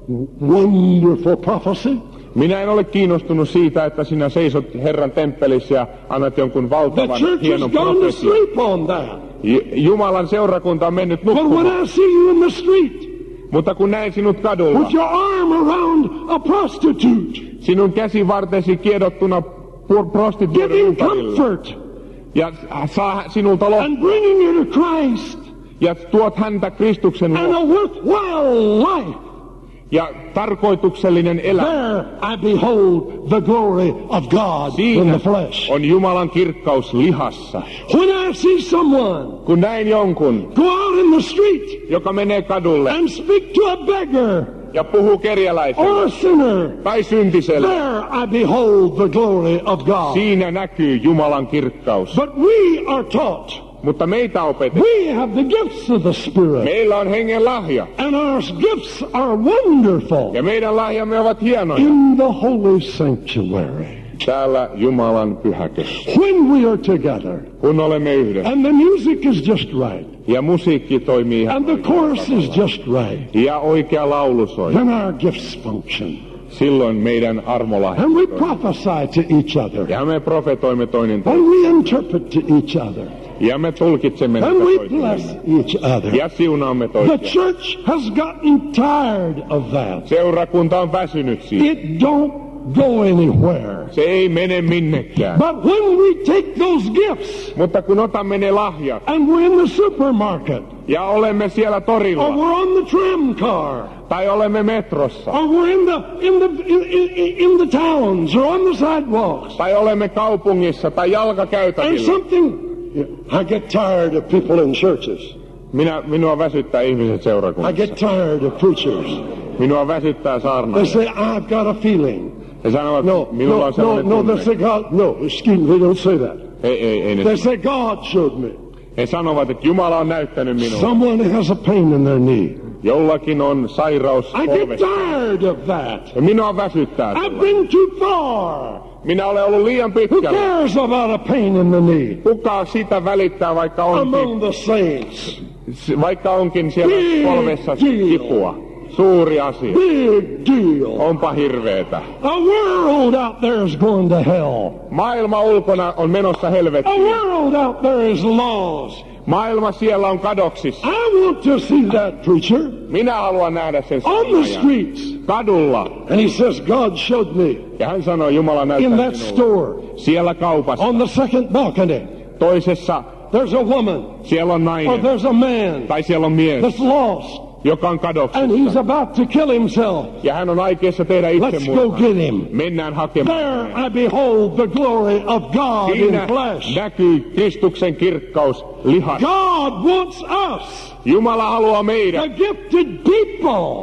wonderful prophecy. Minä en ole kiinnostunut siitä, että sinä seisot Herran temppelissä ja annat jonkun The valtavan church has hienon gone to profetian. sleep on that. J- Jumalan seurakunta on mennyt But when nukkumaan. I see you in the street Mutta kun näin sinut kadulla, with your arm around a prostitute, sinun käsivartesi kiedottuna pu- prostituoidun giving ympärillä, comfort ja saa sinulta lohtua, and bringing you to Christ ja tuot häntä Kristuksen and luo, a worthwhile life, ja tarkoituksellinen elämä. there I behold the glory of God in Siinä the flesh. on Jumalan kirkkaus lihassa. When I see someone Kun näin jonkun, go out in the street joka menee kadulle and speak to a beggar ja puhuu or kerjäläiselle a sinner, tai syntiselle, there I behold the glory of God. siinä näkyy Jumalan kirkkaus. But we are taught, Mutta meitä opetetaan. we have the gifts of the Spirit, Meillä on hengen lahja, and our gifts are wonderful ja meidän lahjamme ovat hienoja. in the holy sanctuary. Täällä Jumalan pyhäkössä, When we are together, kun olemme yhdessä, and the music is just right, ja musiikki toimii ihan and the chorus is just right, ja oikea laulu soi, then our gifts function. silloin meidän armolahjamme And we toimii. prophesy to each other, Ja me profetoimme toinen and toiselle, we interpret to each other, ja me tulkitsemme and niitä we toisillemme, bless each other. ja siunaamme The toisiaan. church has gotten tired of that. Seurakunta on väsynyt siitä. It don't go anywhere. Se ei mene minnekään. But when we take those gifts Mutta kun otamme ne lahjat and we're in the supermarket, ja olemme siellä or torilla we're on the tram car, tai olemme metrossa or we're in the in the in, in, in the towns or on the sidewalks, tai olemme kaupungissa tai and jalkakäytävillä. something, I get tired of people in churches. Minä, minua väsyttää ihmiset I seurakunnassa. get tired of preachers. Minua väsyttää They saarnaajat. say, I've got a feeling. He sanovat, No, minulla no, on no, sellainen no, they tunne. say God, no, excuse me, they don't say that. Ei, ei, ei ne. They say God showed me. He sanovat, että Jumala on näyttänyt minulle. Someone has a pain in their knee. Jollakin on sairaus I get polvessa. tired of that. Ja minua väsyttää. I've sellainen. been too far. Minä olen ollut liian Who pitkällä. cares about a pain in the knee? Kuka sitä välittää, vaikka Among onkin, the saints. vaikka onkin siellä Big polvessa deal. kipua. Suuri asia. Big deal. Onpa hirveetä. A world out there is going to hell. Maailma ulkona on menossa A helvettiin. world out there is lost. Maailma siellä on kadoksissa. I want to see that preacher Minä haluan nähdä sen on the saarnaajan streets. kadulla. And he says, God showed me Ja hän sanoi, Jumala in näyttää that sinulle. store Siellä kaupassa, on the second balcony. toisessa, There's a woman siellä on or nainen. there's a man Tai siellä on mies, that's lost joka on and he's kadoksissa. about to kill himself. Ja hän on aikeessa tehdä Let's go itsemurhaa. get him. Mennään hakemaan. There I behold the glory of God in Siinä flesh. näkyy Kristuksen kirkkaus lihassa. God wants us, Jumala haluaa the meidät, gifted people,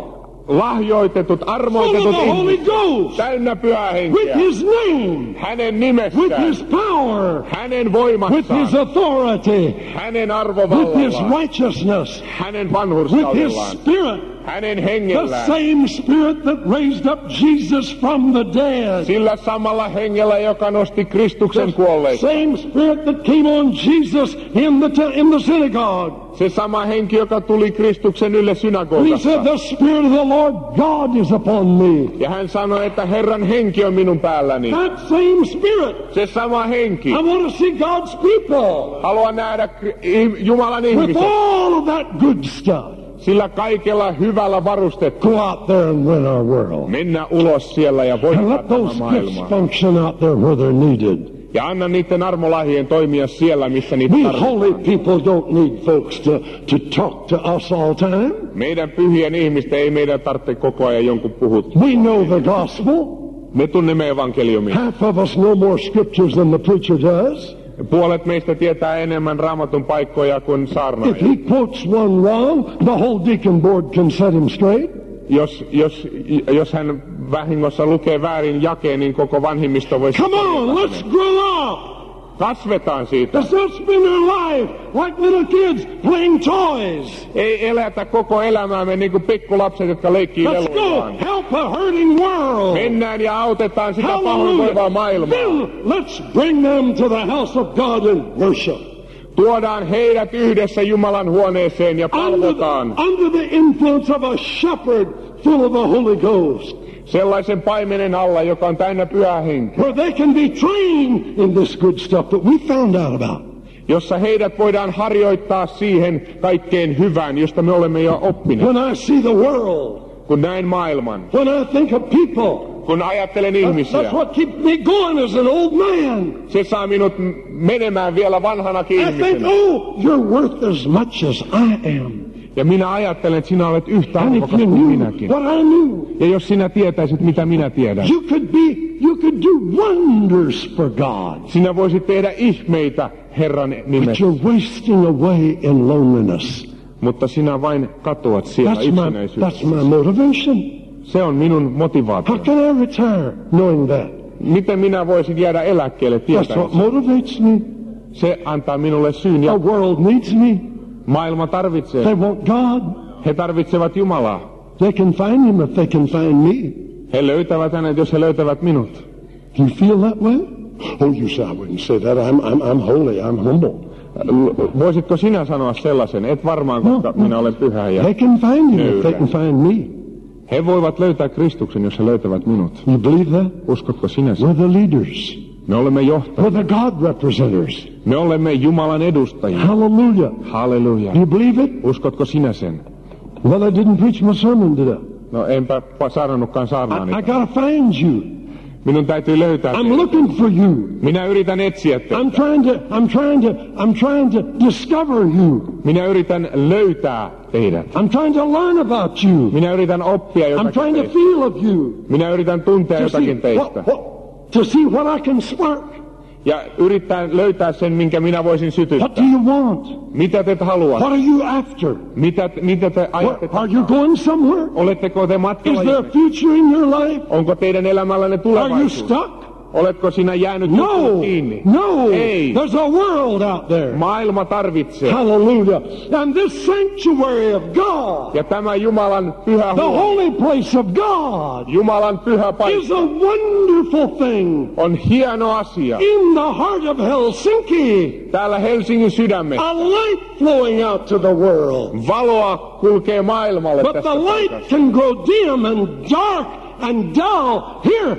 lahjoitetut, armoitetut full of the Holy ihmiset, Ghost, täynnä pyhää with henkeä, His name, hänen with nimestään, His power, hänen with voimassaan, His authority, hänen with His arvovallallaan, righteousness, hänen with His vanhurskaudellaan, Spirit, hänen the hengellään, same Spirit that raised up Jesus from the dead, sillä samalla hengellä, joka nosti Kristuksen kuolleista. same Spirit that came on Jesus in the te- in the synagogue. Se sama henki, joka tuli Kristuksen ylle And He said, synagogassa. "The Spirit of the Lord God is upon me." Ja hän sanoi, että Herran henki on minun päälläni. That same Spirit. Se sama henki. I want to see God's people Haluan nähdä kri- ih- Jumalan with ihmiset. all of that good stuff. Sillä kaikella hyvällä varustettu. Go out there and win our world. Mennä ulos siellä ja And voittaa let tämä those gifts maailmaa. function out there where they're needed. Ja anna niiden armolahjien toimia siellä, missä niitä We holy tarvitaan. people don't need folks to, to talk to us all time. Meidän pyhien ihmisten ei meidän tarvitse koko ajan jonkun puhuttaa. We know the gospel. Me tunnemme evankeliumia. Half of us know more scriptures than the preacher does. Puolet meistä tietää enemmän Raamatun paikkoja kuin If saarnaaja. he quotes one wrong, the whole deacon board can set him straight. Jos, jos, jos hän vahingossa lukee väärin jakeen, niin koko vanhimmisto voi... Come on, let's grow up. Kasvetaan siitä. Let's not spend our life like little kids playing toys. Ei elätä koko elämäämme niin kuin pikkulapset, jotka leikkii Let's go leluillaan. help a hurting world. Mennään ja autetaan sitä pahoinvoivaa Hallelujah. maailmaa. Then let's bring them to the house of God and worship. Tuodaan heidät yhdessä Jumalan huoneeseen ja Under the, palvotaan. under the influence of a shepherd full of the Holy Ghost. Sellaisen paimenen alla, joka on täynnä pyhää henkeä. Where they can be trained in this good stuff that we found out about. Jossa heidät voidaan harjoittaa siihen kaikkeen hyvään, josta me olemme jo oppineet. When I see the world, Kun näen maailman, when I think of people, kun ajattelen that- ihmisiä, that's what keeps me going as an old man. se saa minut m- menemään vielä vanhanakin I think, ihmisenä. oh, you're worth as much as I am. Ja minä ajattelen, että sinä olet yhtä And if arvokas you kuin knew minäkin. what I knew, Ja jos sinä tietäisit, mitä minä tiedän, you could be, you could do wonders for God. sinä voisit tehdä ihmeitä Herran But nimessä. you're wasting away in loneliness. Mutta sinä vain katoat siellä That's my, that's yksinäisyydessä. my motivation. Se on minun How motivaatio. can I retire knowing that? Miten minä voisin jäädä eläkkeelle That's what tietäen? motivates me. Se antaa minulle syyn The ja world needs me. maailma tarvitsee. They want God. He tarvitsevat Jumalaa. They can find Him if they can find me. He löytävät hänet, jos he löytävät minut. Do you feel that way? Oh, you say I wouldn't say that. I'm, I'm, I'm holy. I'm humble. Voisitko sinä sanoa sellaisen? Et varmaan, koska minä olen pyhä ja They can find Him if they can find me. he voivat löytää Kristuksen, jos he löytävät minut. You believe that? Uskotko sinä sen? We're the leaders. Me olemme johtajia. We're the God representatives. Me olemme Jumalan edustajia. Hallelujah. Halleluja. Do you believe it? Uskotko sinä sen? Well, I didn't preach my sermon today. No enpä pa- saarannutkaan saarnaani. I, I gotta find you. Minun täytyy löytää I'm teidät. looking for you. Minä yritän etsiä teitä. I'm trying to, I'm trying to, I'm trying to discover you. Minä yritän löytää teidät. I'm trying to learn about you. Minä yritän oppia I'm jotakin trying to teistä. feel of you. Minä yritän tuntea To see jotakin what, teistä. what, to see what I can spark. Ja yrittää löytää sen, minkä minä voisin What sytyttää. do you want? Mitä te What haluatte? are you after? Mitä, mitä te What, ajatte? are you going somewhere? Oletteko te Is matkalla? there a future in your life? Onko teidän elämällänne Are you tulevaisuus? stuck? Oletko sinä jäänyt No, johonkin kiinni? no. Ei. There's a world out there. Maailma tarvitsee. Hallelujah. And this sanctuary of God, Ja tämä Jumalan pyhä the huone, holy place of God, Jumalan pyhä is paikka, a wonderful thing. on hieno asia. In the heart of Helsinki, Täällä Helsingin sydämessä a light flowing out to the world. valoa kulkee maailmalle But tästä the light paikasta. can grow dim and dark and dull here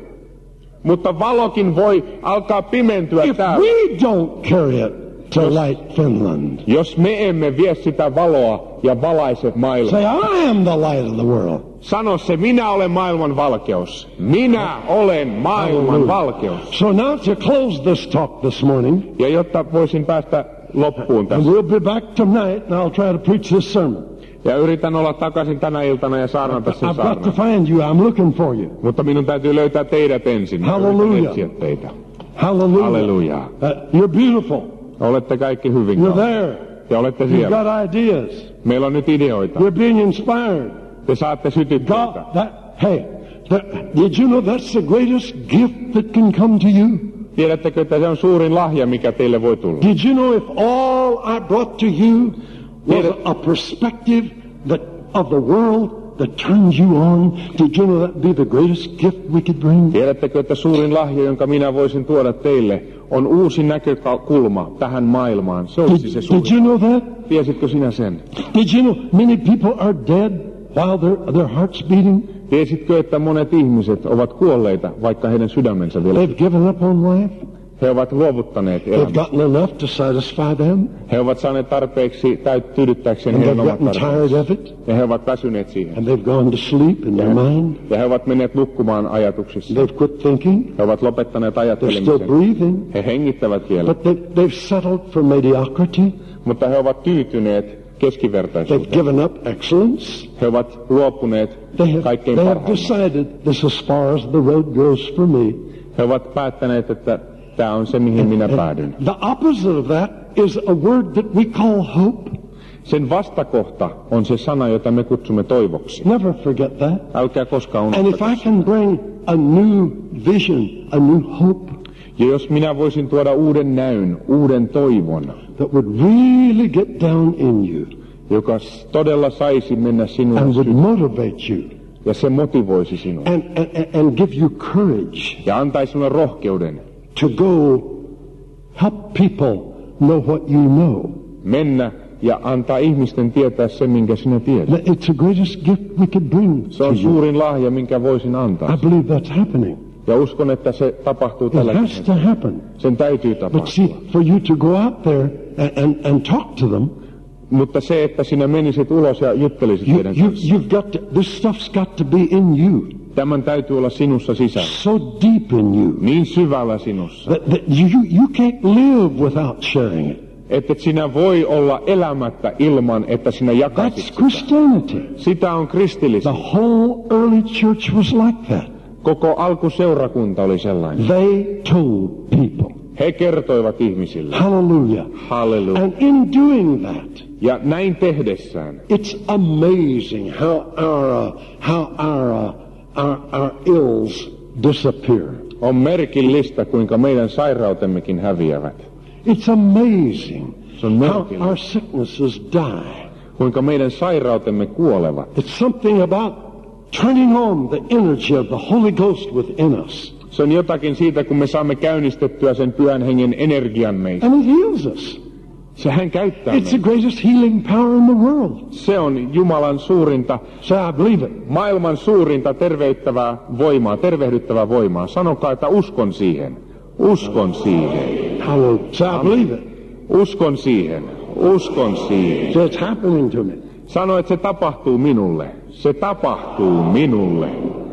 Mutta valokin voi alkaa pimentyä if täällä. we don't carry it to light Finland. Jos me emme vie sitä valoa ja valaise maailmaa. Say, I am the light of the world. Sano se, minä olen maailman valkeus. Minä olen maailman Hallelujah. valkeus. So now to close this talk this morning, Ja jotta voisin päästä loppuun and tässä. we'll be back tonight, and I'll try to preach this sermon. Ja yritän olla takaisin tänä iltana ja saarnata sen I've got to saarnan. find you. I'm looking for you. Mutta minun täytyy löytää teidät ensin. Mä Hallelujah. yritän etsiä teitä. Hallelujah. Hallelujah. Uh, you're beautiful. Olette kaikki hyvin. You're there. Ja olette You've siellä. got ideas. Meillä on nyt ideoita. You're being inspired. Te saatte sytyttää. God, that, hey, that, did you know that's the greatest gift that can come to you? Tiedättekö, että se on suurin lahja, mikä teille voi tulla? Did you know if all I brought to you was a perspective that, of the world that turns you on, did you know that would be the greatest gift we could bring? Tiedättekö, että suurin lahja, jonka minä voisin tuoda teille, on uusi näkökulma tähän maailmaan. Se olisi se Did, suurin. did you know that? Tiesitkö sinä sen? Did you know many people are dead while their, their heart's beating? Tiesitkö, että monet ihmiset ovat kuolleita, vaikka heidän sydämensä vielä? They've given up on life. He ovat luovuttaneet They've elämästä. gotten enough to satisfy them. He ovat saaneet tarpeeksi täyt tyydyttääkseen And heidän they've omat gotten tired tarpeensa. of it. Ja he ovat väsyneet siihen. And they've gone to sleep in their mind. Ja he ovat menneet nukkumaan ajatuksissa. They've quit thinking. He ovat lopettaneet They're still ajattelemisen. breathing. He hengittävät vielä, But they, they've settled for mediocrity. mutta he ovat tyytyneet They've keskivertaisuuteen. given up excellence. He ovat luopuneet They have, kaikkein they have parhaimmasta. decided this is as far as the road goes for me. He ovat päättäneet, että tämä on se, mihin minä päädyn. The opposite of that is a word that we call hope. Sen vastakohta on se sana, jota me kutsumme toivoksi. Never forget that. Älkää koskaan And if unohtako. I can bring a new vision, a new hope Ja jos minä voisin tuoda uuden näyn, uuden toivon, that would really get down in you joka todella saisi mennä sinulle and would sydämeen, motivate you ja se motivoisi sinua and, and, and give you courage ja antaisi sinulle rohkeuden to go help people know what you know. mennä ja antaa ihmisten tietää sen, minkä sinä tiedät. It's the greatest gift we could bring Se to on you. suurin lahja, minkä voisin antaa. I believe that's happening. Ja uskon, että se tapahtuu It tällä has to hetkellä. happen. Sen täytyy But see, tapahtua. for you to go out there and, and, and talk to them, Mutta se, että sinä menisit ulos ja juttelisit you, heidän you, kanssaan, you've got to, this stuff's got to be in you, tämän täytyy olla sinussa sisällä. so deep in you, Niin syvällä sinussa, that, that you, you you can't live without sharing it. että sinä voi olla elämättä ilman, että sinä That's jakaisit sitä. Christianity. Sitä on kristillisyys. The whole early church was like that. Koko alkuseurakunta oli sellainen. They told people. He kertoivat ihmisille. Hallelujah. Halleluja. And in doing that, Ja näin tehdessään, it's amazing how our, uh, how our, uh, our, our ills disappear. on merkillistä, kuinka meidän sairautemmekin häviävät. It's amazing Se on how merkillistä, our sicknesses die. kuinka meidän sairautemme kuolevat. It's something about turning on the energy of the Holy Ghost within us. Se on jotakin siitä, kun me saamme käynnistettyä sen pyhän hengen energian meissä. And it heals us. Sehän käyttää It's the meitä. greatest healing power in the world. Se on Jumalan suurinta, Say, I believe it. maailman suurinta terveyttävää voimaa, tervehdyttävää voimaa. Sanokaa, että uskon siihen. Uskon siihen. Hallelujah. Say, I believe it. Uskon siihen. Uskon siihen. So it's happening to me. Sano, että se tapahtuu minulle. Se tapahtuu minulle.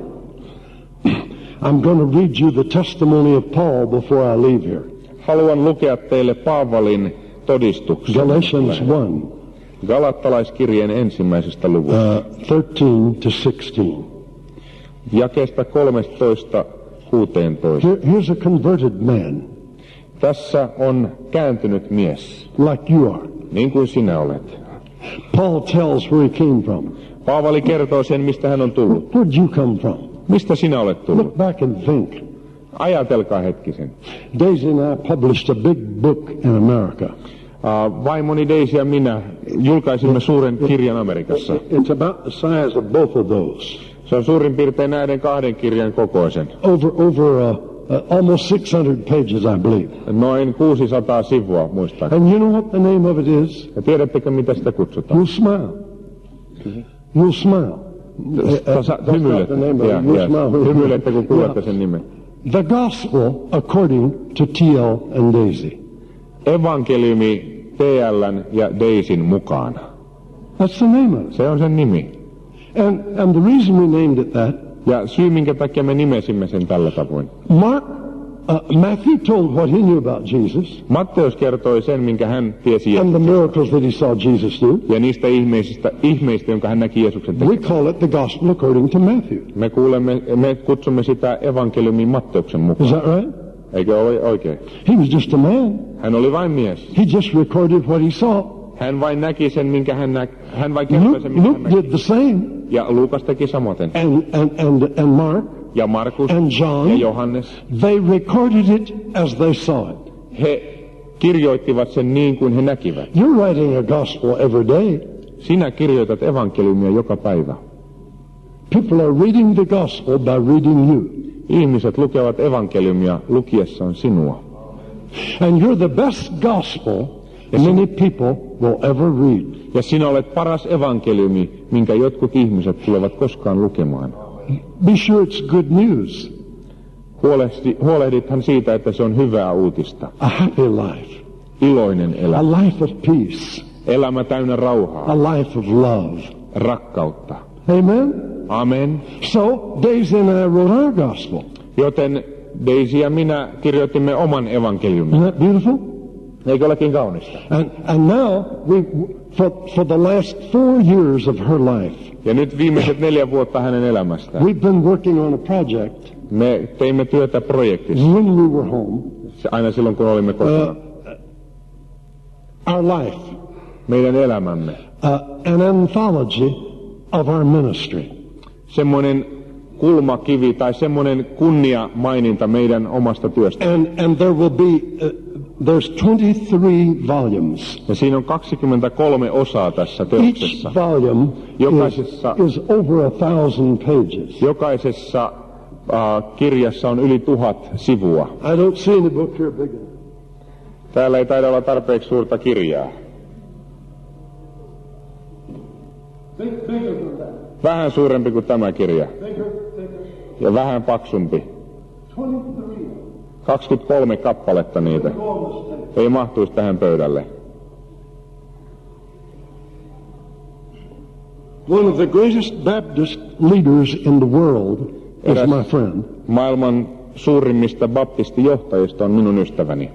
I'm going to read you the testimony of Paul before I leave here. Haluan lukea teille Paavalin todistuksen. Galatians one, Galattalaiskirjeen ensimmäisestä luvusta. uh, thirteen to sixteen. Jakeesta kolmetoista kuusitoista. Here, here's a converted man, Tässä on kääntynyt mies, like you are. niin kuin sinä olet. Paul tells where he came from. Paavali kertoo sen, mistä hän on tullut. Where'd you come from? Mistä sinä olet tullut? Look back and think. Ajatelkaa hetkisen. Daisy and I published a big book in America. Uh, vaimoni Daisy ja minä julkaisimme suuren kirjan Amerikassa. It's about the size of both of those. Se on suurin piirtein näiden kahden kirjan kokoisen. Over, over uh, uh, almost six hundred pages, I believe. Noin kuusisataa sivua, muistan. And you know what the name of it is? Ja tiedättekö, mitä sitä kutsutaan? You'll smile. You'll smile. Tasa, That's not hymyilet, the name of ja, it. You'll ja, smile. hymyilette, kun kuulette Yeah. sen nimen. The gospel according to T L and Daisy. Evankeliumi T L:n ja Daisyn mukaan. That's the name of it. Se on sen nimi. And, and the reason we named it that, Ja syy, minkä takia me nimesimme sen tällä tavoin. Mark, uh, Matthew told what he knew about Jesus Matteus kertoi sen, minkä hän tiesi and the Jeesuksen, miracles that he saw Jesus do. ja niistä ihmeistä, ihmeistä, jonka hän näki Jeesuksen We tekemään. call it the gospel according to Matthew. Me, kuulemme, me kutsumme sitä evankeliumin Matteuksen Is mukaan. that right? Eikö ole oikein? He was just a man. Hän oli vain mies. He just recorded what he saw. Hän vain näki sen, minkä hän näki. Hän vain kertoi Luke, sen, minkä hän Luke näki. did the same. Ja Luukas teki samoin. And, and, and, and Mark Ja Markus and ja John, Johannes. they recorded it as they saw it. He kirjoittivat sen niin kuin he näkivät. You're writing a gospel every day. Sinä kirjoitat evankeliumia joka päivä. People are reading the gospel by reading you. Ihmiset lukevat evankeliumia lukiessaan sinua. And you're the best gospel many people will ever read. Ja sinä olet paras evankeliumi, minkä jotkut ihmiset tulevat koskaan lukemaan. Be sure it's good news. Huolehdi, huolehdithan siitä, että se on hyvää uutista. A happy life. Iloinen A elämä. life of peace. Elämä täynnä rauhaa. A life of love. Rakkautta. Amen? Amen. So, Daisy and I wrote our gospel. Joten Daisy ja minä kirjoitimme oman evankeliumin. Isn't that beautiful? Eikö olekin kaunista? And, and now, we, for, for the last four years of her life, Ja nyt viimeiset neljä vuotta hänen elämästään. we've been working on a project Me teimme työtä projektissa. when we were home. Aina silloin, kun olimme kotona. Uh, our life. Meidän elämämme. Uh, an anthology of our ministry. Semmoinen kulmakivi tai semmoinen kunniamaininta meidän omasta työstä. And, and there will be, uh, there's twenty-three volumes. Ja siinä on kaksikymmentäkolme osaa tässä Each teoksessa. volume Jokaisessa, is, is over a thousand pages. jokaisessa uh, kirjassa on yli tuhat sivua. I don't see any book here big enough. Täällä ei taida olla tarpeeksi suurta kirjaa. Big, bigger than that. Vähän suurempi kuin tämä kirja. Bigger, bigger. Ja vähän paksumpi. twenty-three. kaksikymmentäkolme kappaletta niitä. Ei mahtuisi tähän pöydälle. One of the greatest Baptist leaders in the world is Eräs my friend. maailman suurimmista baptistijohtajista on minun ystäväni.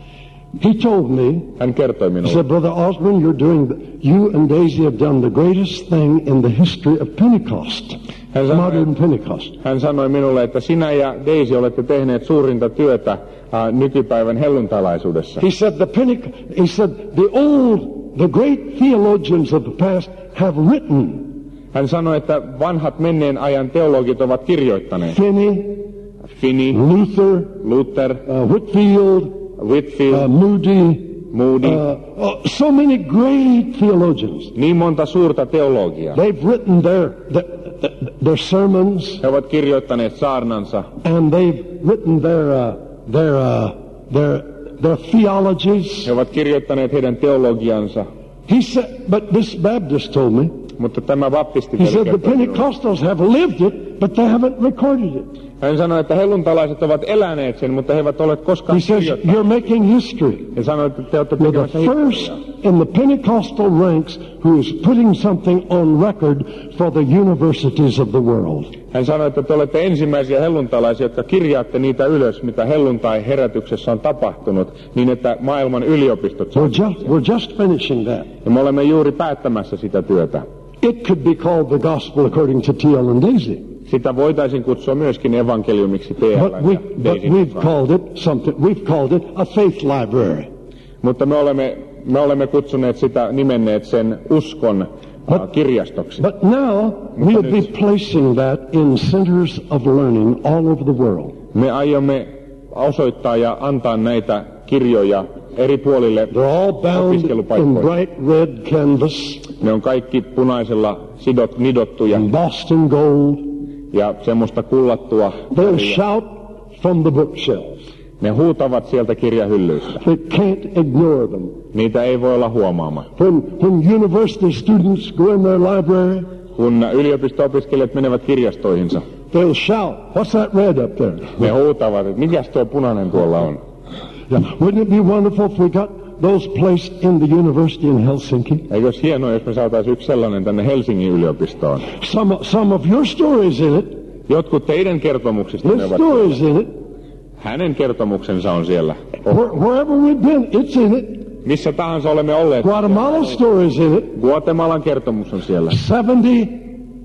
He told me, Hän kertoi he minulle, said, Brother Osborne, you're doing, the, you and Daisy have done the greatest thing in the history of Pentecost, Hän sanoi, modern Pentecost. hän sanoi minulle, että sinä ja Daisy olette tehneet suurinta työtä äh, nykypäivän helluntalaisuudessa. He said, the Pente- he said, the old, the great theologians of the past have written, Hän sanoi, että vanhat menneen ajan teologit ovat kirjoittaneet. Finney, Finney, Luther, Luther, uh, Whitfield, Whitfield, uh, Moody, Moody, uh, uh, so many great theologians. niin monta suurta teologiaa. They've written their, their, their sermons, He ovat kirjoittaneet saarnansa and they've written their, uh, their, uh, their, their theologies. He ovat kirjoittaneet heidän teologiansa, He said, but this Baptist told me, mutta tämä baptisti he said the kertoi minulle. Pentecostals have lived it, but they haven't recorded it. Hän sanoi, että helluntalaiset ovat eläneet sen, mutta he eivät ole koskaan He says, kirjoittaneet. you're making history. Hän sanoi, että te olette You're tekemässä the first historiaa. in the Pentecostal ranks who is putting something on record for the universities of the world. Hän sanoi, että te olette ensimmäisiä helluntalaisia, jotka kirjaatte niitä ylös, mitä helluntai-herätyksessä on tapahtunut, niin että maailman yliopistot We're saavat. just, we're just finishing that. Ja me olemme juuri päättämässä sitä työtä. It could be called the gospel according to T L and Daisy. Sitä voitaisiin kutsua myöskin evankeliumiksi T L But, we, ja but Daisyn we've mukaan. called it something, we've called it a faith library. Mutta me olemme, me olemme kutsuneet sitä, nimenneet sen uskon uh, kirjastoksi. But now we'll be placing that in centers of learning all over the world. Me aiomme osoittaa ja antaa näitä kirjoja eri puolille They're all bound in opiskelupaikkoihin. bright red canvas, Ne on kaikki punaisella sidot, nidottuja in Boston gold. ja semmoista kullattua. They'll väriä. shout from the bookshelves. Ne huutavat sieltä kirjahyllyistä. They can't ignore them. Niitä ei voi olla huomaamatta. When, when university students go in their library, Kun yliopisto-opiskelijat menevät kirjastoihinsa, they'll shout, what's that red up there? ne huutavat, että mikäs tuo punainen tuolla on. Yeah. Wouldn't it be wonderful if we got those placed in the university in Helsinki? Eikö olisi hienoa, jos me saataisiin yksi sellainen tänne Helsingin yliopistoon? Some, some of your stories in it, Jotkut teidän kertomuksistanne his ovat, stories in it, hänen kertomuksensa on siellä. where, wherever we've been, it's in it. Missä tahansa olemme olleet. Guatemala stories in it. Guatemalan kertomus on siellä. seventy,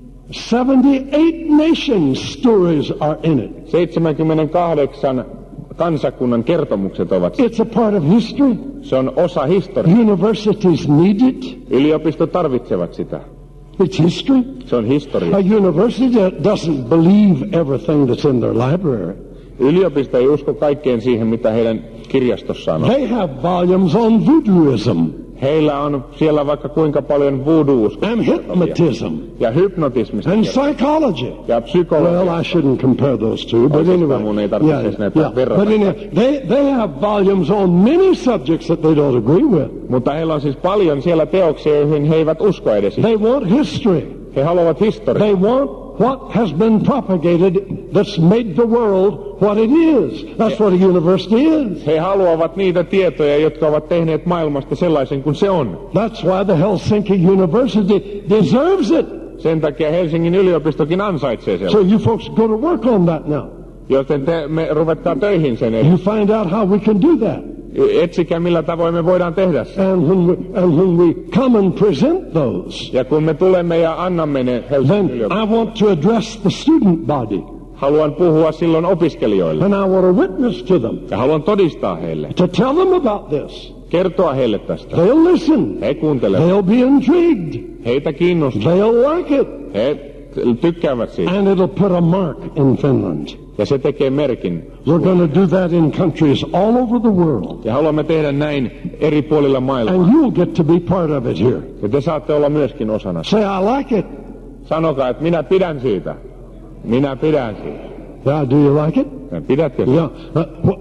seventy-eight nations stories are in it. seitsemänkymmentäkahdeksan kansakunnan kertomukset ovat. It's a part of history. Se on osa historiaa. Universities need it. Yliopistot tarvitsevat sitä. It's history. Se on historia. A university that doesn't believe everything that's in their library. Yliopisto ei usko kaikkeen siihen, mitä heidän kirjastossaan on. They have volumes on voodooism. Heillä on siellä vaikka kuinka paljon voodoo-uskoa. And hypnotism. Ja hypnotismista. And psychology. Ja psykologia. Well, I shouldn't compare those two, but anyway. Mun ei Yeah, tarvitse näitä yeah. verrata. But anyway, they, they have volumes on many subjects that they don't agree with. Mutta heillä on siis paljon siellä teoksia, joihin he eivät usko edes. They want history. He haluavat historiaa. They want what has been propagated that's made the world what it is. That's what a university is. He haluavat niitä tietoja, jotka ovat tehneet maailmasta sellaisen kuin se on. That's why the Helsinki University deserves it. Sen takia Helsingin yliopistokin ansaitsee So sellaisen. you folks go to work on that now. Joten te, me ruvettaa töihin sen You eli find out how we can do that. etsikää millä tavoin me voidaan tehdä sen. And when we, and when we come and present those, Ja kun me tulemme ja annamme ne Helsingin then yliopistoon, I want to address the student body. haluan puhua silloin opiskelijoille. And I want to witness to them. Ja haluan todistaa heille. To tell them about this. Kertoa heille tästä. They'll listen. He kuuntelevat. They'll be intrigued. Heitä kiinnostaa. They'll like it. He tykkäävät siitä. And it'll put a mark in Finland. Ja se tekee merkin. We're going to do that in countries all over the world. Ja haluamme tehdä näin eri puolilla maailmaa. And you'll get to be part of it here. Ja te saatte olla myöskin osana. Say, I like it. Sanokaa, että minä pidän siitä. Minä pidän siitä. Yeah, do you like it? Ja pidätkö siitä? Yeah. Uh, what,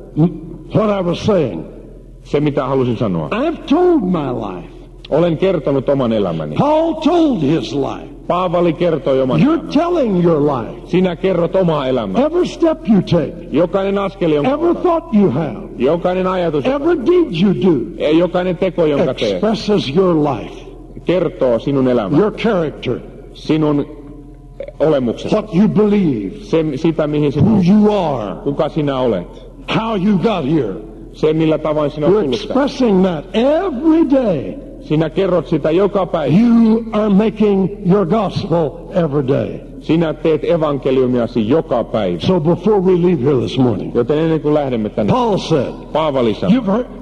what I was saying. Se mitä halusin sanoa. I've told my life. Olen kertonut oman elämäni. Paul told his life. Paavali kertoi oman You're elämäni. telling your life. Sinä kerrot omaa elämää. Every step you take. Jokainen askel, jonka Every thought you have. jokainen ajatus, Every deed you do. ja jokainen teko, jonka teet, Expresses your life. kertoo sinun elämäsi, Your character. sinun olemuksesi, What you believe. se, sitä mihin sinä, Who you are. kuka sinä olet, How you got here. se millä tavoin sinä You're olet tullut tänne. expressing that every day. Sinä kerrot sitä joka päivä. You are making your gospel every day. Sinä teet evankeliumiasi joka päivä. So before we leave here this morning, Joten ennen kuin lähdemme tänne, Paul said, Paavali sanoi, you've heard,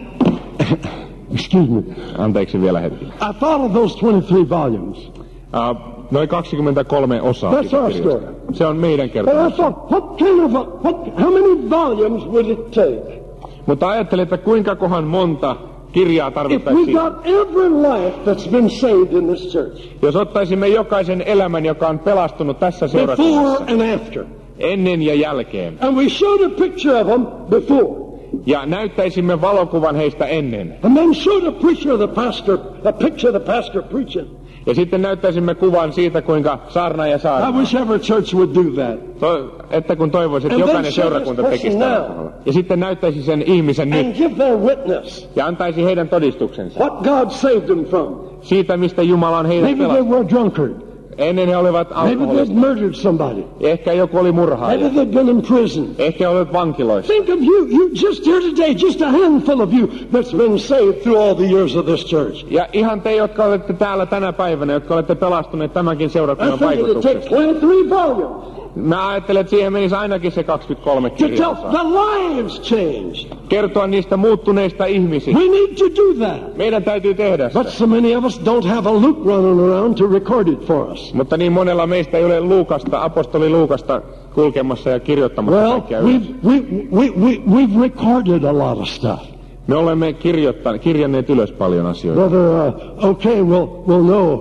excuse me, anteeksi vielä hetki, I thought of those twenty-three volumes. uh, noin kaksikymmentäkolme osaa. That's our kirjasta. story. Se on meidän But I kertomus. thought, what kind of a, what, how many volumes would it take Mutta ajattelin, että kuinka kohan monta kirjaa if we tarvittaisiin, got every life that's been saved in this church, jos ottaisimme jokaisen elämän, joka on pelastunut tässä before seurakunnassa, and after, ennen ja jälkeen, and we showed a picture of them before, ja näyttäisimme valokuvan heistä ennen, and then showed a picture of the pastor, a picture of the pastor preaching. ja sitten näyttäisimme kuvan siitä, kuinka saarnaaja I saarnaa. wish every church would do that. To, että kun toivoisit, että And then jokainen show seurakunta this tekisi person tällä now. tavalla. Ja sitten näyttäisi sen ihmisen nyt And give their witness ja antaisi heidän todistuksensa what God saved them from. siitä, mistä Jumala on heidät Maybe they pelastanut. were a drunkard. Ennen he olivat Maybe they'd alkoholista. murdered somebody. Ehkä joku oli Maybe murhaaja. they'd been in prison. Ehkä olet vankiloissa. Think of you, you just here today, just a handful of you that's been saved through all the years of this church. Ja ihan te, jotka olette täällä tänä päivänä, jotka olette pelastuneet tämänkin I seurakunnan think it'd take vaikutuksesta. twenty-three volumes Mä ajattelen, että siihen menisi ainakin se kaksikymmentäkolme to tell kirjaa. the lives changed. Kertoa niistä muuttuneista ihmisistä. We need to do that. Meidän täytyy tehdä But sitä. so many of us don't have a Luke running around to record it for us. Mutta niin monella meistä ei ole Luukasta, apostoli Luukasta kulkemassa ja kirjoittamassa Well, kaikkia ylös. we've, we, we, we, we've recorded a lot of stuff. Me olemme kirjoittaneet, kirjanneet ylös paljon asioita. Brother, uh, okay, we'll, we'll know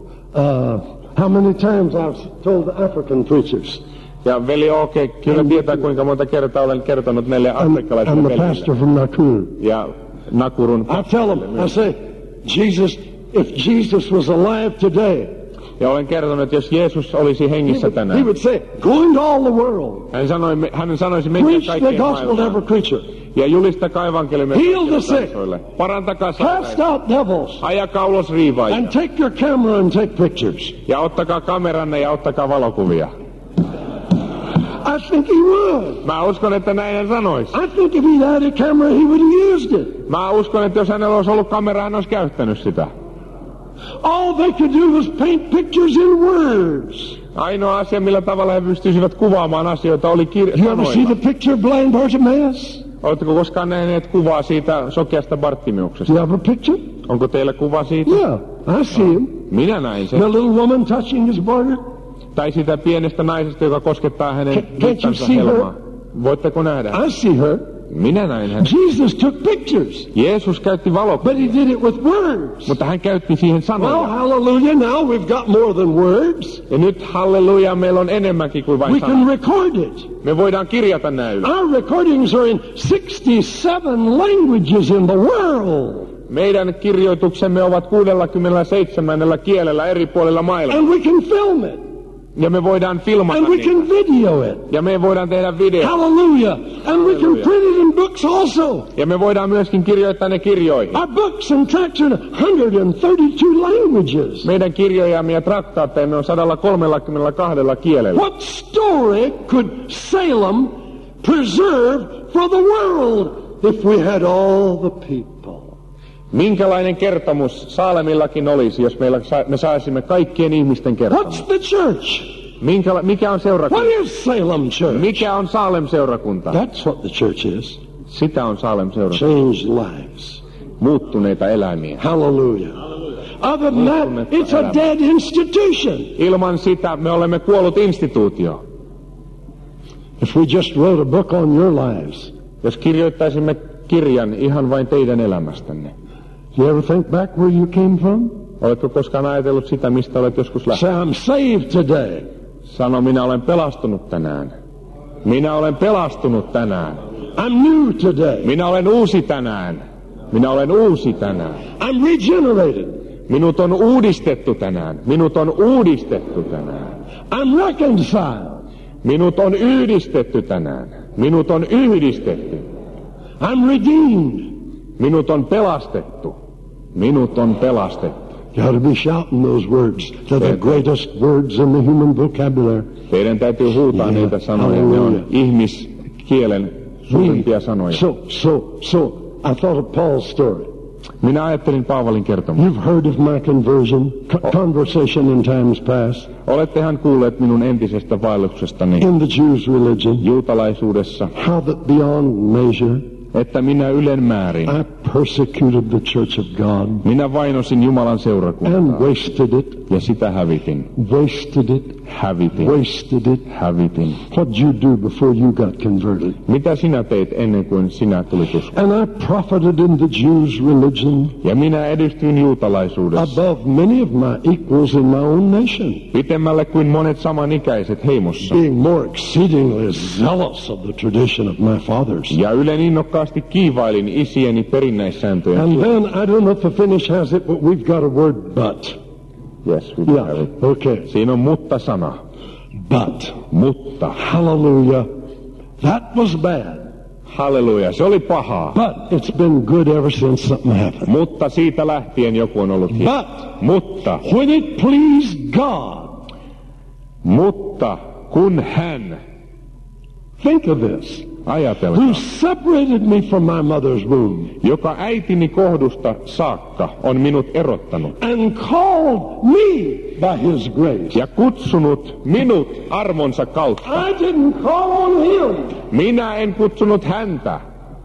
uh, how many times I've told the African preachers. Ja veli okei, okay, kyllä tietää kuinka monta kertaa olen kertonut näille I'm, afrikkalaisille I'm the veljille. pastor from Nakuru. Ja Nakurun. I tell them, I say, Jesus, if Jesus was alive today, Ja olen kertonut, että jos Jeesus olisi he hengissä would, he tänään, would say, go into all the world, hän, sanoi, hän sanoisi menkää preach the kaikkeen gospel to every maailmaan creature, ja julistakaa evankeliumia Heal the kaikille sick. kansoille. Parantakaa cast sairaita. out devils, Ajakaa ulos riivaajia. and take your camera and take pictures. Ja ottakaa kameranne ja ottakaa valokuvia. I think he would. Mä uskon, että näin hän sanoisi. I think if he'd had a camera, he would have used it. Mä uskon, että jos hänellä olisi ollut kamera, hän olisi käyttänyt sitä. All they could do was paint pictures in words. Ainoa asia, millä tavalla he pystyisivät kuvaamaan asioita, oli kir- You ever see sanoilla. the picture of blind Bartimaeus? Oletteko koskaan nähneet kuvaa siitä sokeasta Bartimeuksesta? Do you have a picture? Onko teillä kuva siitä? Yeah, I see him. Minä näin sen. The little woman touching his border. Tai sitä pienestä naisesta, joka koskettaa hänen Can't- can't you vittansa see her? helmaa. Voitteko nähdä? I see her. Minä näin hän. Jesus took pictures, Jeesus käytti but valokuvia, he did it with words. mutta hän käytti siihen Well, sanoja. hallelujah, now we've got more than words. Ja nyt halleluja, meillä on enemmänkin kuin vain We can sanoja. record it. Me voidaan kirjata nämä ylös. Our recordings are in sixty-seven languages in the world. Meidän kirjoituksemme ovat kuudellakymmenelläseitsemännellä kielellä eri puolilla maailmaa. And we can film it. Ja me voidaan filmata And we niitä. can video it. Ja me voidaan tehdä video. Hallelujah. And we can Hallelujah. print it in books also. Ja me voidaan myöskin kirjoittaa ne kirjoihin. Our books and tracts are in one hundred thirty-two languages. Meidän kirjojamme ja traktaatteemme on sata kolmekymmentäkaksi kielellä. What story could Salem preserve for the world if we had all the people? Minkälainen kertomus Saalemillakin olisi, jos meillä sa- me saisimme kaikkien ihmisten kertomus? What's the church? Minkä, mikä on What seurakunta? is Salem Church? Mikä on Saalem-seurakunta? That's what the church is. Sitä on Saalem-seurakunta. Changed lives. Muuttuneita eläimiä. Hallelujah. Other than that, it's a dead institution. Ilman sitä me olemme kuollut instituutio. If we just wrote a book on your lives, Jos kirjoittaisimme kirjan ihan vain teidän elämästänne. you ever think back where you came from? Oletko koskaan ajatellut sitä, mistä olet joskus lähtenyt? Say, I'm saved today. Sano, minä olen pelastunut tänään. Minä olen pelastunut tänään. I'm new today. Minä olen uusi tänään. Minä olen uusi tänään. I'm regenerated. Minut on uudistettu tänään. Minut on uudistettu tänään. I'm reconciled. Minut on yhdistetty tänään. Minut on yhdistetty. I'm redeemed. Minut on pelastettu. Minut on pelastettu. You ought to be shouting those words. They're the greatest words in the human vocabulary. Teidän täytyy huutaa Yeah. niitä sanoja. Ne on Hallelujah. ihmiskielen suurimpia sanoja. So, so, so, I thought of Paul's story. Minä ajattelin Paavalin kertomaan. You've heard of my conversion, co- conversation in times past, Olettehan kuulleet minun entisestä vaelluksestani in the Jews' religion, juutalaisuudessa, how that beyond measure että minä ylen määrin, I persecuted the church of God minä vainosin Jumalan and seurakuntaa wasted it, ja sitä hävitin. wasted it, Hävitin. wasted it. Hävitin. What did you do before you got converted? Mitä sinä teit ennen kuin sinä tulit uskoon? And I profited in the Jews' religion Ja minä edistyin juutalaisuudessa above many of my equals in my own nation, pitemmälle kuin monet samanikäiset heimossa. being more exceedingly zealous of the tradition of my fathers. Ja ylen innokkaasti kiivailin isieni perinnäissääntöjen. And then, I don't know if the Finnish has it, but we've got a word but. Yes, we Yeah, have it. okay. Siinä on mutta-sana. But, Mutta. hallelujah, that was bad. Halleluja, se oli pahaa. But it's been good ever since something happened. Mutta siitä lähtien joku on ollut hieno. But, Mutta, when it pleased God, mutta kun hän, think of this, ajatelkaa, who separated me from my mother's womb joka äitini kohdusta saakka on minut erottanut and called me by his grace. ja kutsunut minut armonsa kautta. I didn't call on him. Minä en kutsunut häntä.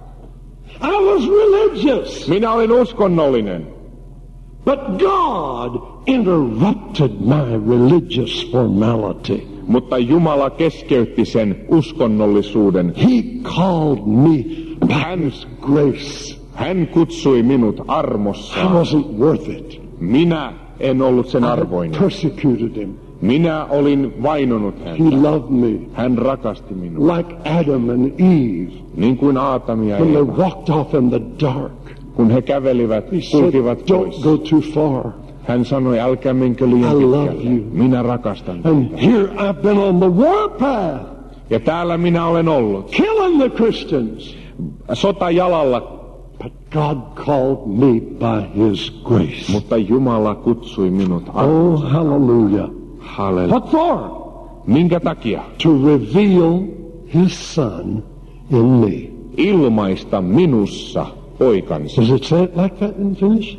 I was religious. Minä olin uskonnollinen. But God interrupted my religious formality. Mutta Jumala keskeytti sen uskonnollisuuden. He called me by his grace. Hän kutsui minut I armossaan. wasn't worth it. Minä en ollut sen I arvoinen. persecuted him. Minä olin vainonut He häntä. loved me Hän rakasti minua. like Adam and Eve Niin kuin Aatam ja when they Eeva. walked off in the dark. Kun he kävelivät, He said, kulkivat don't pois. go too far. Hän sanoi, älkää menkö liian I love pitkälle. you. Minä rakastan And teitä. here I've been on the warpath, Ja täällä minä olen ollut. killing the Christians. Sotajalalla, But God called me by his grace. mutta Jumala kutsui minut Oh, armossaan. hallelujah. Halleluja. What for? Minkä takia? To reveal his son in me. Ilmaista minussa poikansa. Does it say it like that in Finnish?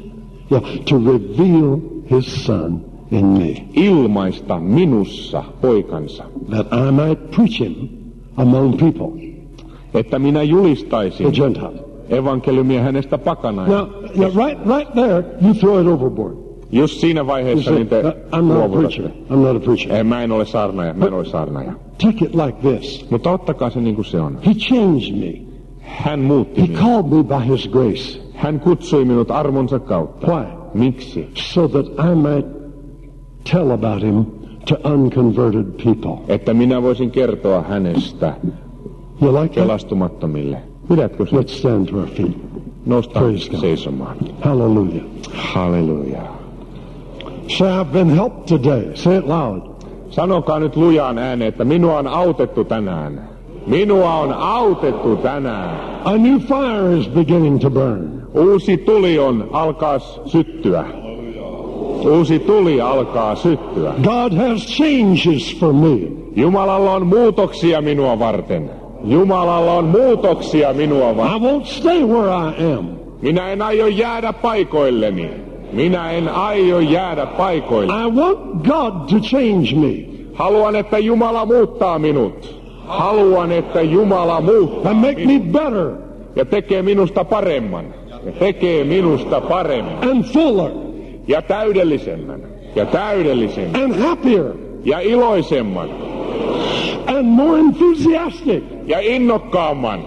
Yeah, to reveal his son in me, ilmaista minussa poikansa, that I might preach him among people, että minä the julistaisin Gentiles. evankeliumia hänestä pakanaina. Now, now right, right there, you throw it overboard. Just siinä You vaiheessa say, niin te I'm not a preacher. luovutatte. I'm not a preacher. Ei, mä en ole saarnaaja, mä en ole saarnaaja. Take it like this. Mutta ottakaa se niin kuin se on. He changed me. Hän muutti He minut. called me by his grace. Hän kutsui minut armonsa kautta. Why? Miksi? So that I might tell about him to unconverted people. Että minä voisin kertoa hänestä You like that? pelastumattomille. Pidätkö se? Let's stand to our feet. Nosta Praise God. seisomaan. Hallelujah. Halleluja. Say, I've been helped today. Say it loud. Sanokaa nyt lujaan ääneen, että minua on autettu tänään. Minua on autettu tänään. A new fire is beginning to burn. Uusi tuli on alkaa syttyä. Uusi tuli alkaa syttyä. God has changes for me. Jumalalla on muutoksia minua varten. Jumalalla on muutoksia minua varten. I won't stay where I am. Minä en aio jäädä paikoilleni. Minä en aio jäädä paikoille. I want God to change me Haluan, että Jumala muuttaa minut. Haluan, että Jumala muuttaa and make minut me better ja tekee minusta paremman. Ja tekee minusta paremman. and fuller Ja täydellisemmän. Ja täydellisemmän. and happier Ja iloisemman. and more enthusiastic. Ja innokkaamman.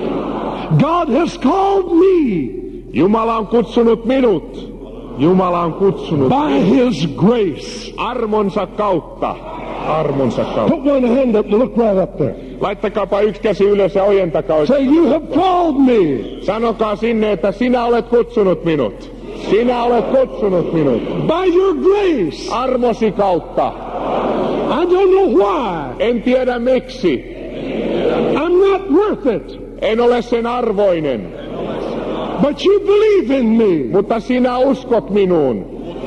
God has called me Jumala on kutsunut minut. Jumala on kutsunut by minut his grace. armonsa kautta. Armonsa kautta. Put one hand up and look right up there. Laittakaapa yksi käsi ylös ja ojentakaa. Say, you have called me Sanokaa sinne, että sinä olet kutsunut minut. Sinä olet kutsunut minut. by your grace. Armosi kautta. I don't know why. En tiedä miksi. I'm not worth it. En ole sen arvoinen. But you believe in me. Mutta sinä uskot minuun.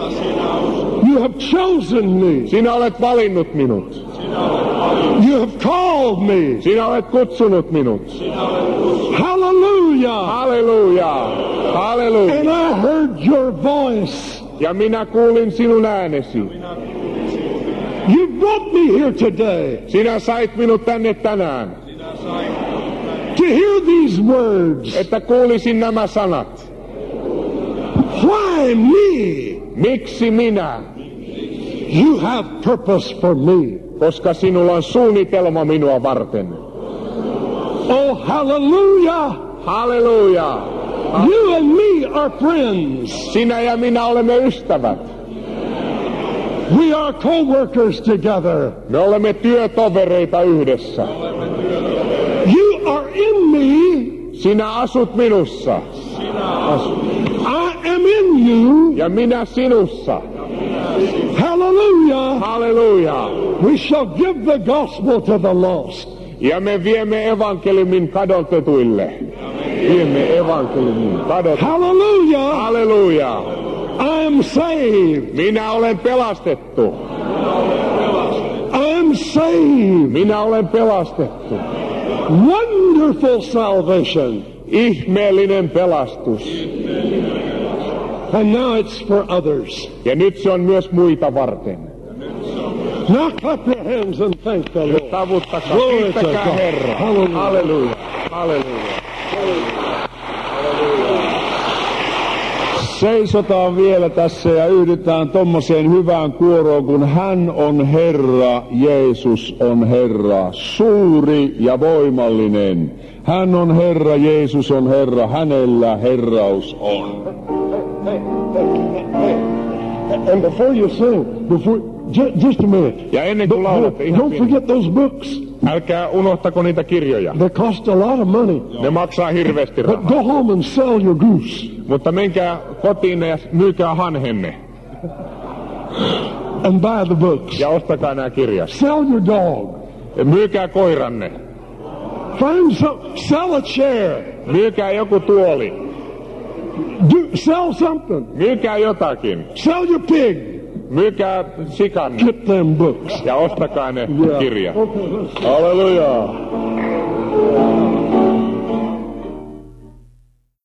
You have chosen me. Sinä olet valinnut minut. You have called me. Sinä olet kutsunut minut. Hallelujah. Halleluja. Halleluja. And I heard your voice. Ja minä kuulin sinun äänesi. You brought me here today Sinä sait minut tänne tänään, to hear these words. että kuulisin nämä sanat. Why me? Miksi minä? You have purpose for me. Koska sinulla on suunnitelma minua varten. Oh, hallelujah. Halleluja. You and me are friends. Sinä ja minä olemme ystävät. We are co-workers together. Me olemme työtovereita yhdessä. You are in me. Sinä asut minussa. Asut. I am in you. Ja minä sinussa. Hallelujah. Halleluja. We shall give the gospel to the lost. Ja me viemme evankeliumin kadotetuille. Viemme evankeliumin kadotetuille. Hallelujah. Halleluja. I am saved. Minä olen pelastettu. I am saved. Minä olen pelastettu. Wonderful salvation. Ihmeellinen pelastus. And now it's for others. Ja nyt se on myös muita varten. Now clap your hands and thank the Lord. Tavuttakaa, Glory to kiittäkää God. Herraa. Hallelujah. Halleluja. Halleluja. Seisotaan vielä tässä ja yhdytään tommoseen hyvään kuoroon, kun hän on Herra, Jeesus on Herra, suuri ja voimallinen. Hän on Herra, Jeesus on Herra, hänellä herraus on. And before you sing, before ju- just a minute. Ja ennen kuin Don't, laulatte, ihan don't pieni. forget those books. Älkää unohtako niitä kirjoja. They cost a lot of money. Ne maksaa hirveästi But rahaa. go home and sell your goose Mutta menkää kotiin ja myykää hanhenne. and buy the books. Ja ostakaa nämä kirjat. Sell your dog. Ja myykää koiranne. Find some. Sell a chair. Myykää joku tuoli. Do sell something. Myykää jotakin. Sell your pig. Myykää sikanne. Get them books. Ja ostakaa ne kirjat. Okay, let's Halleluja.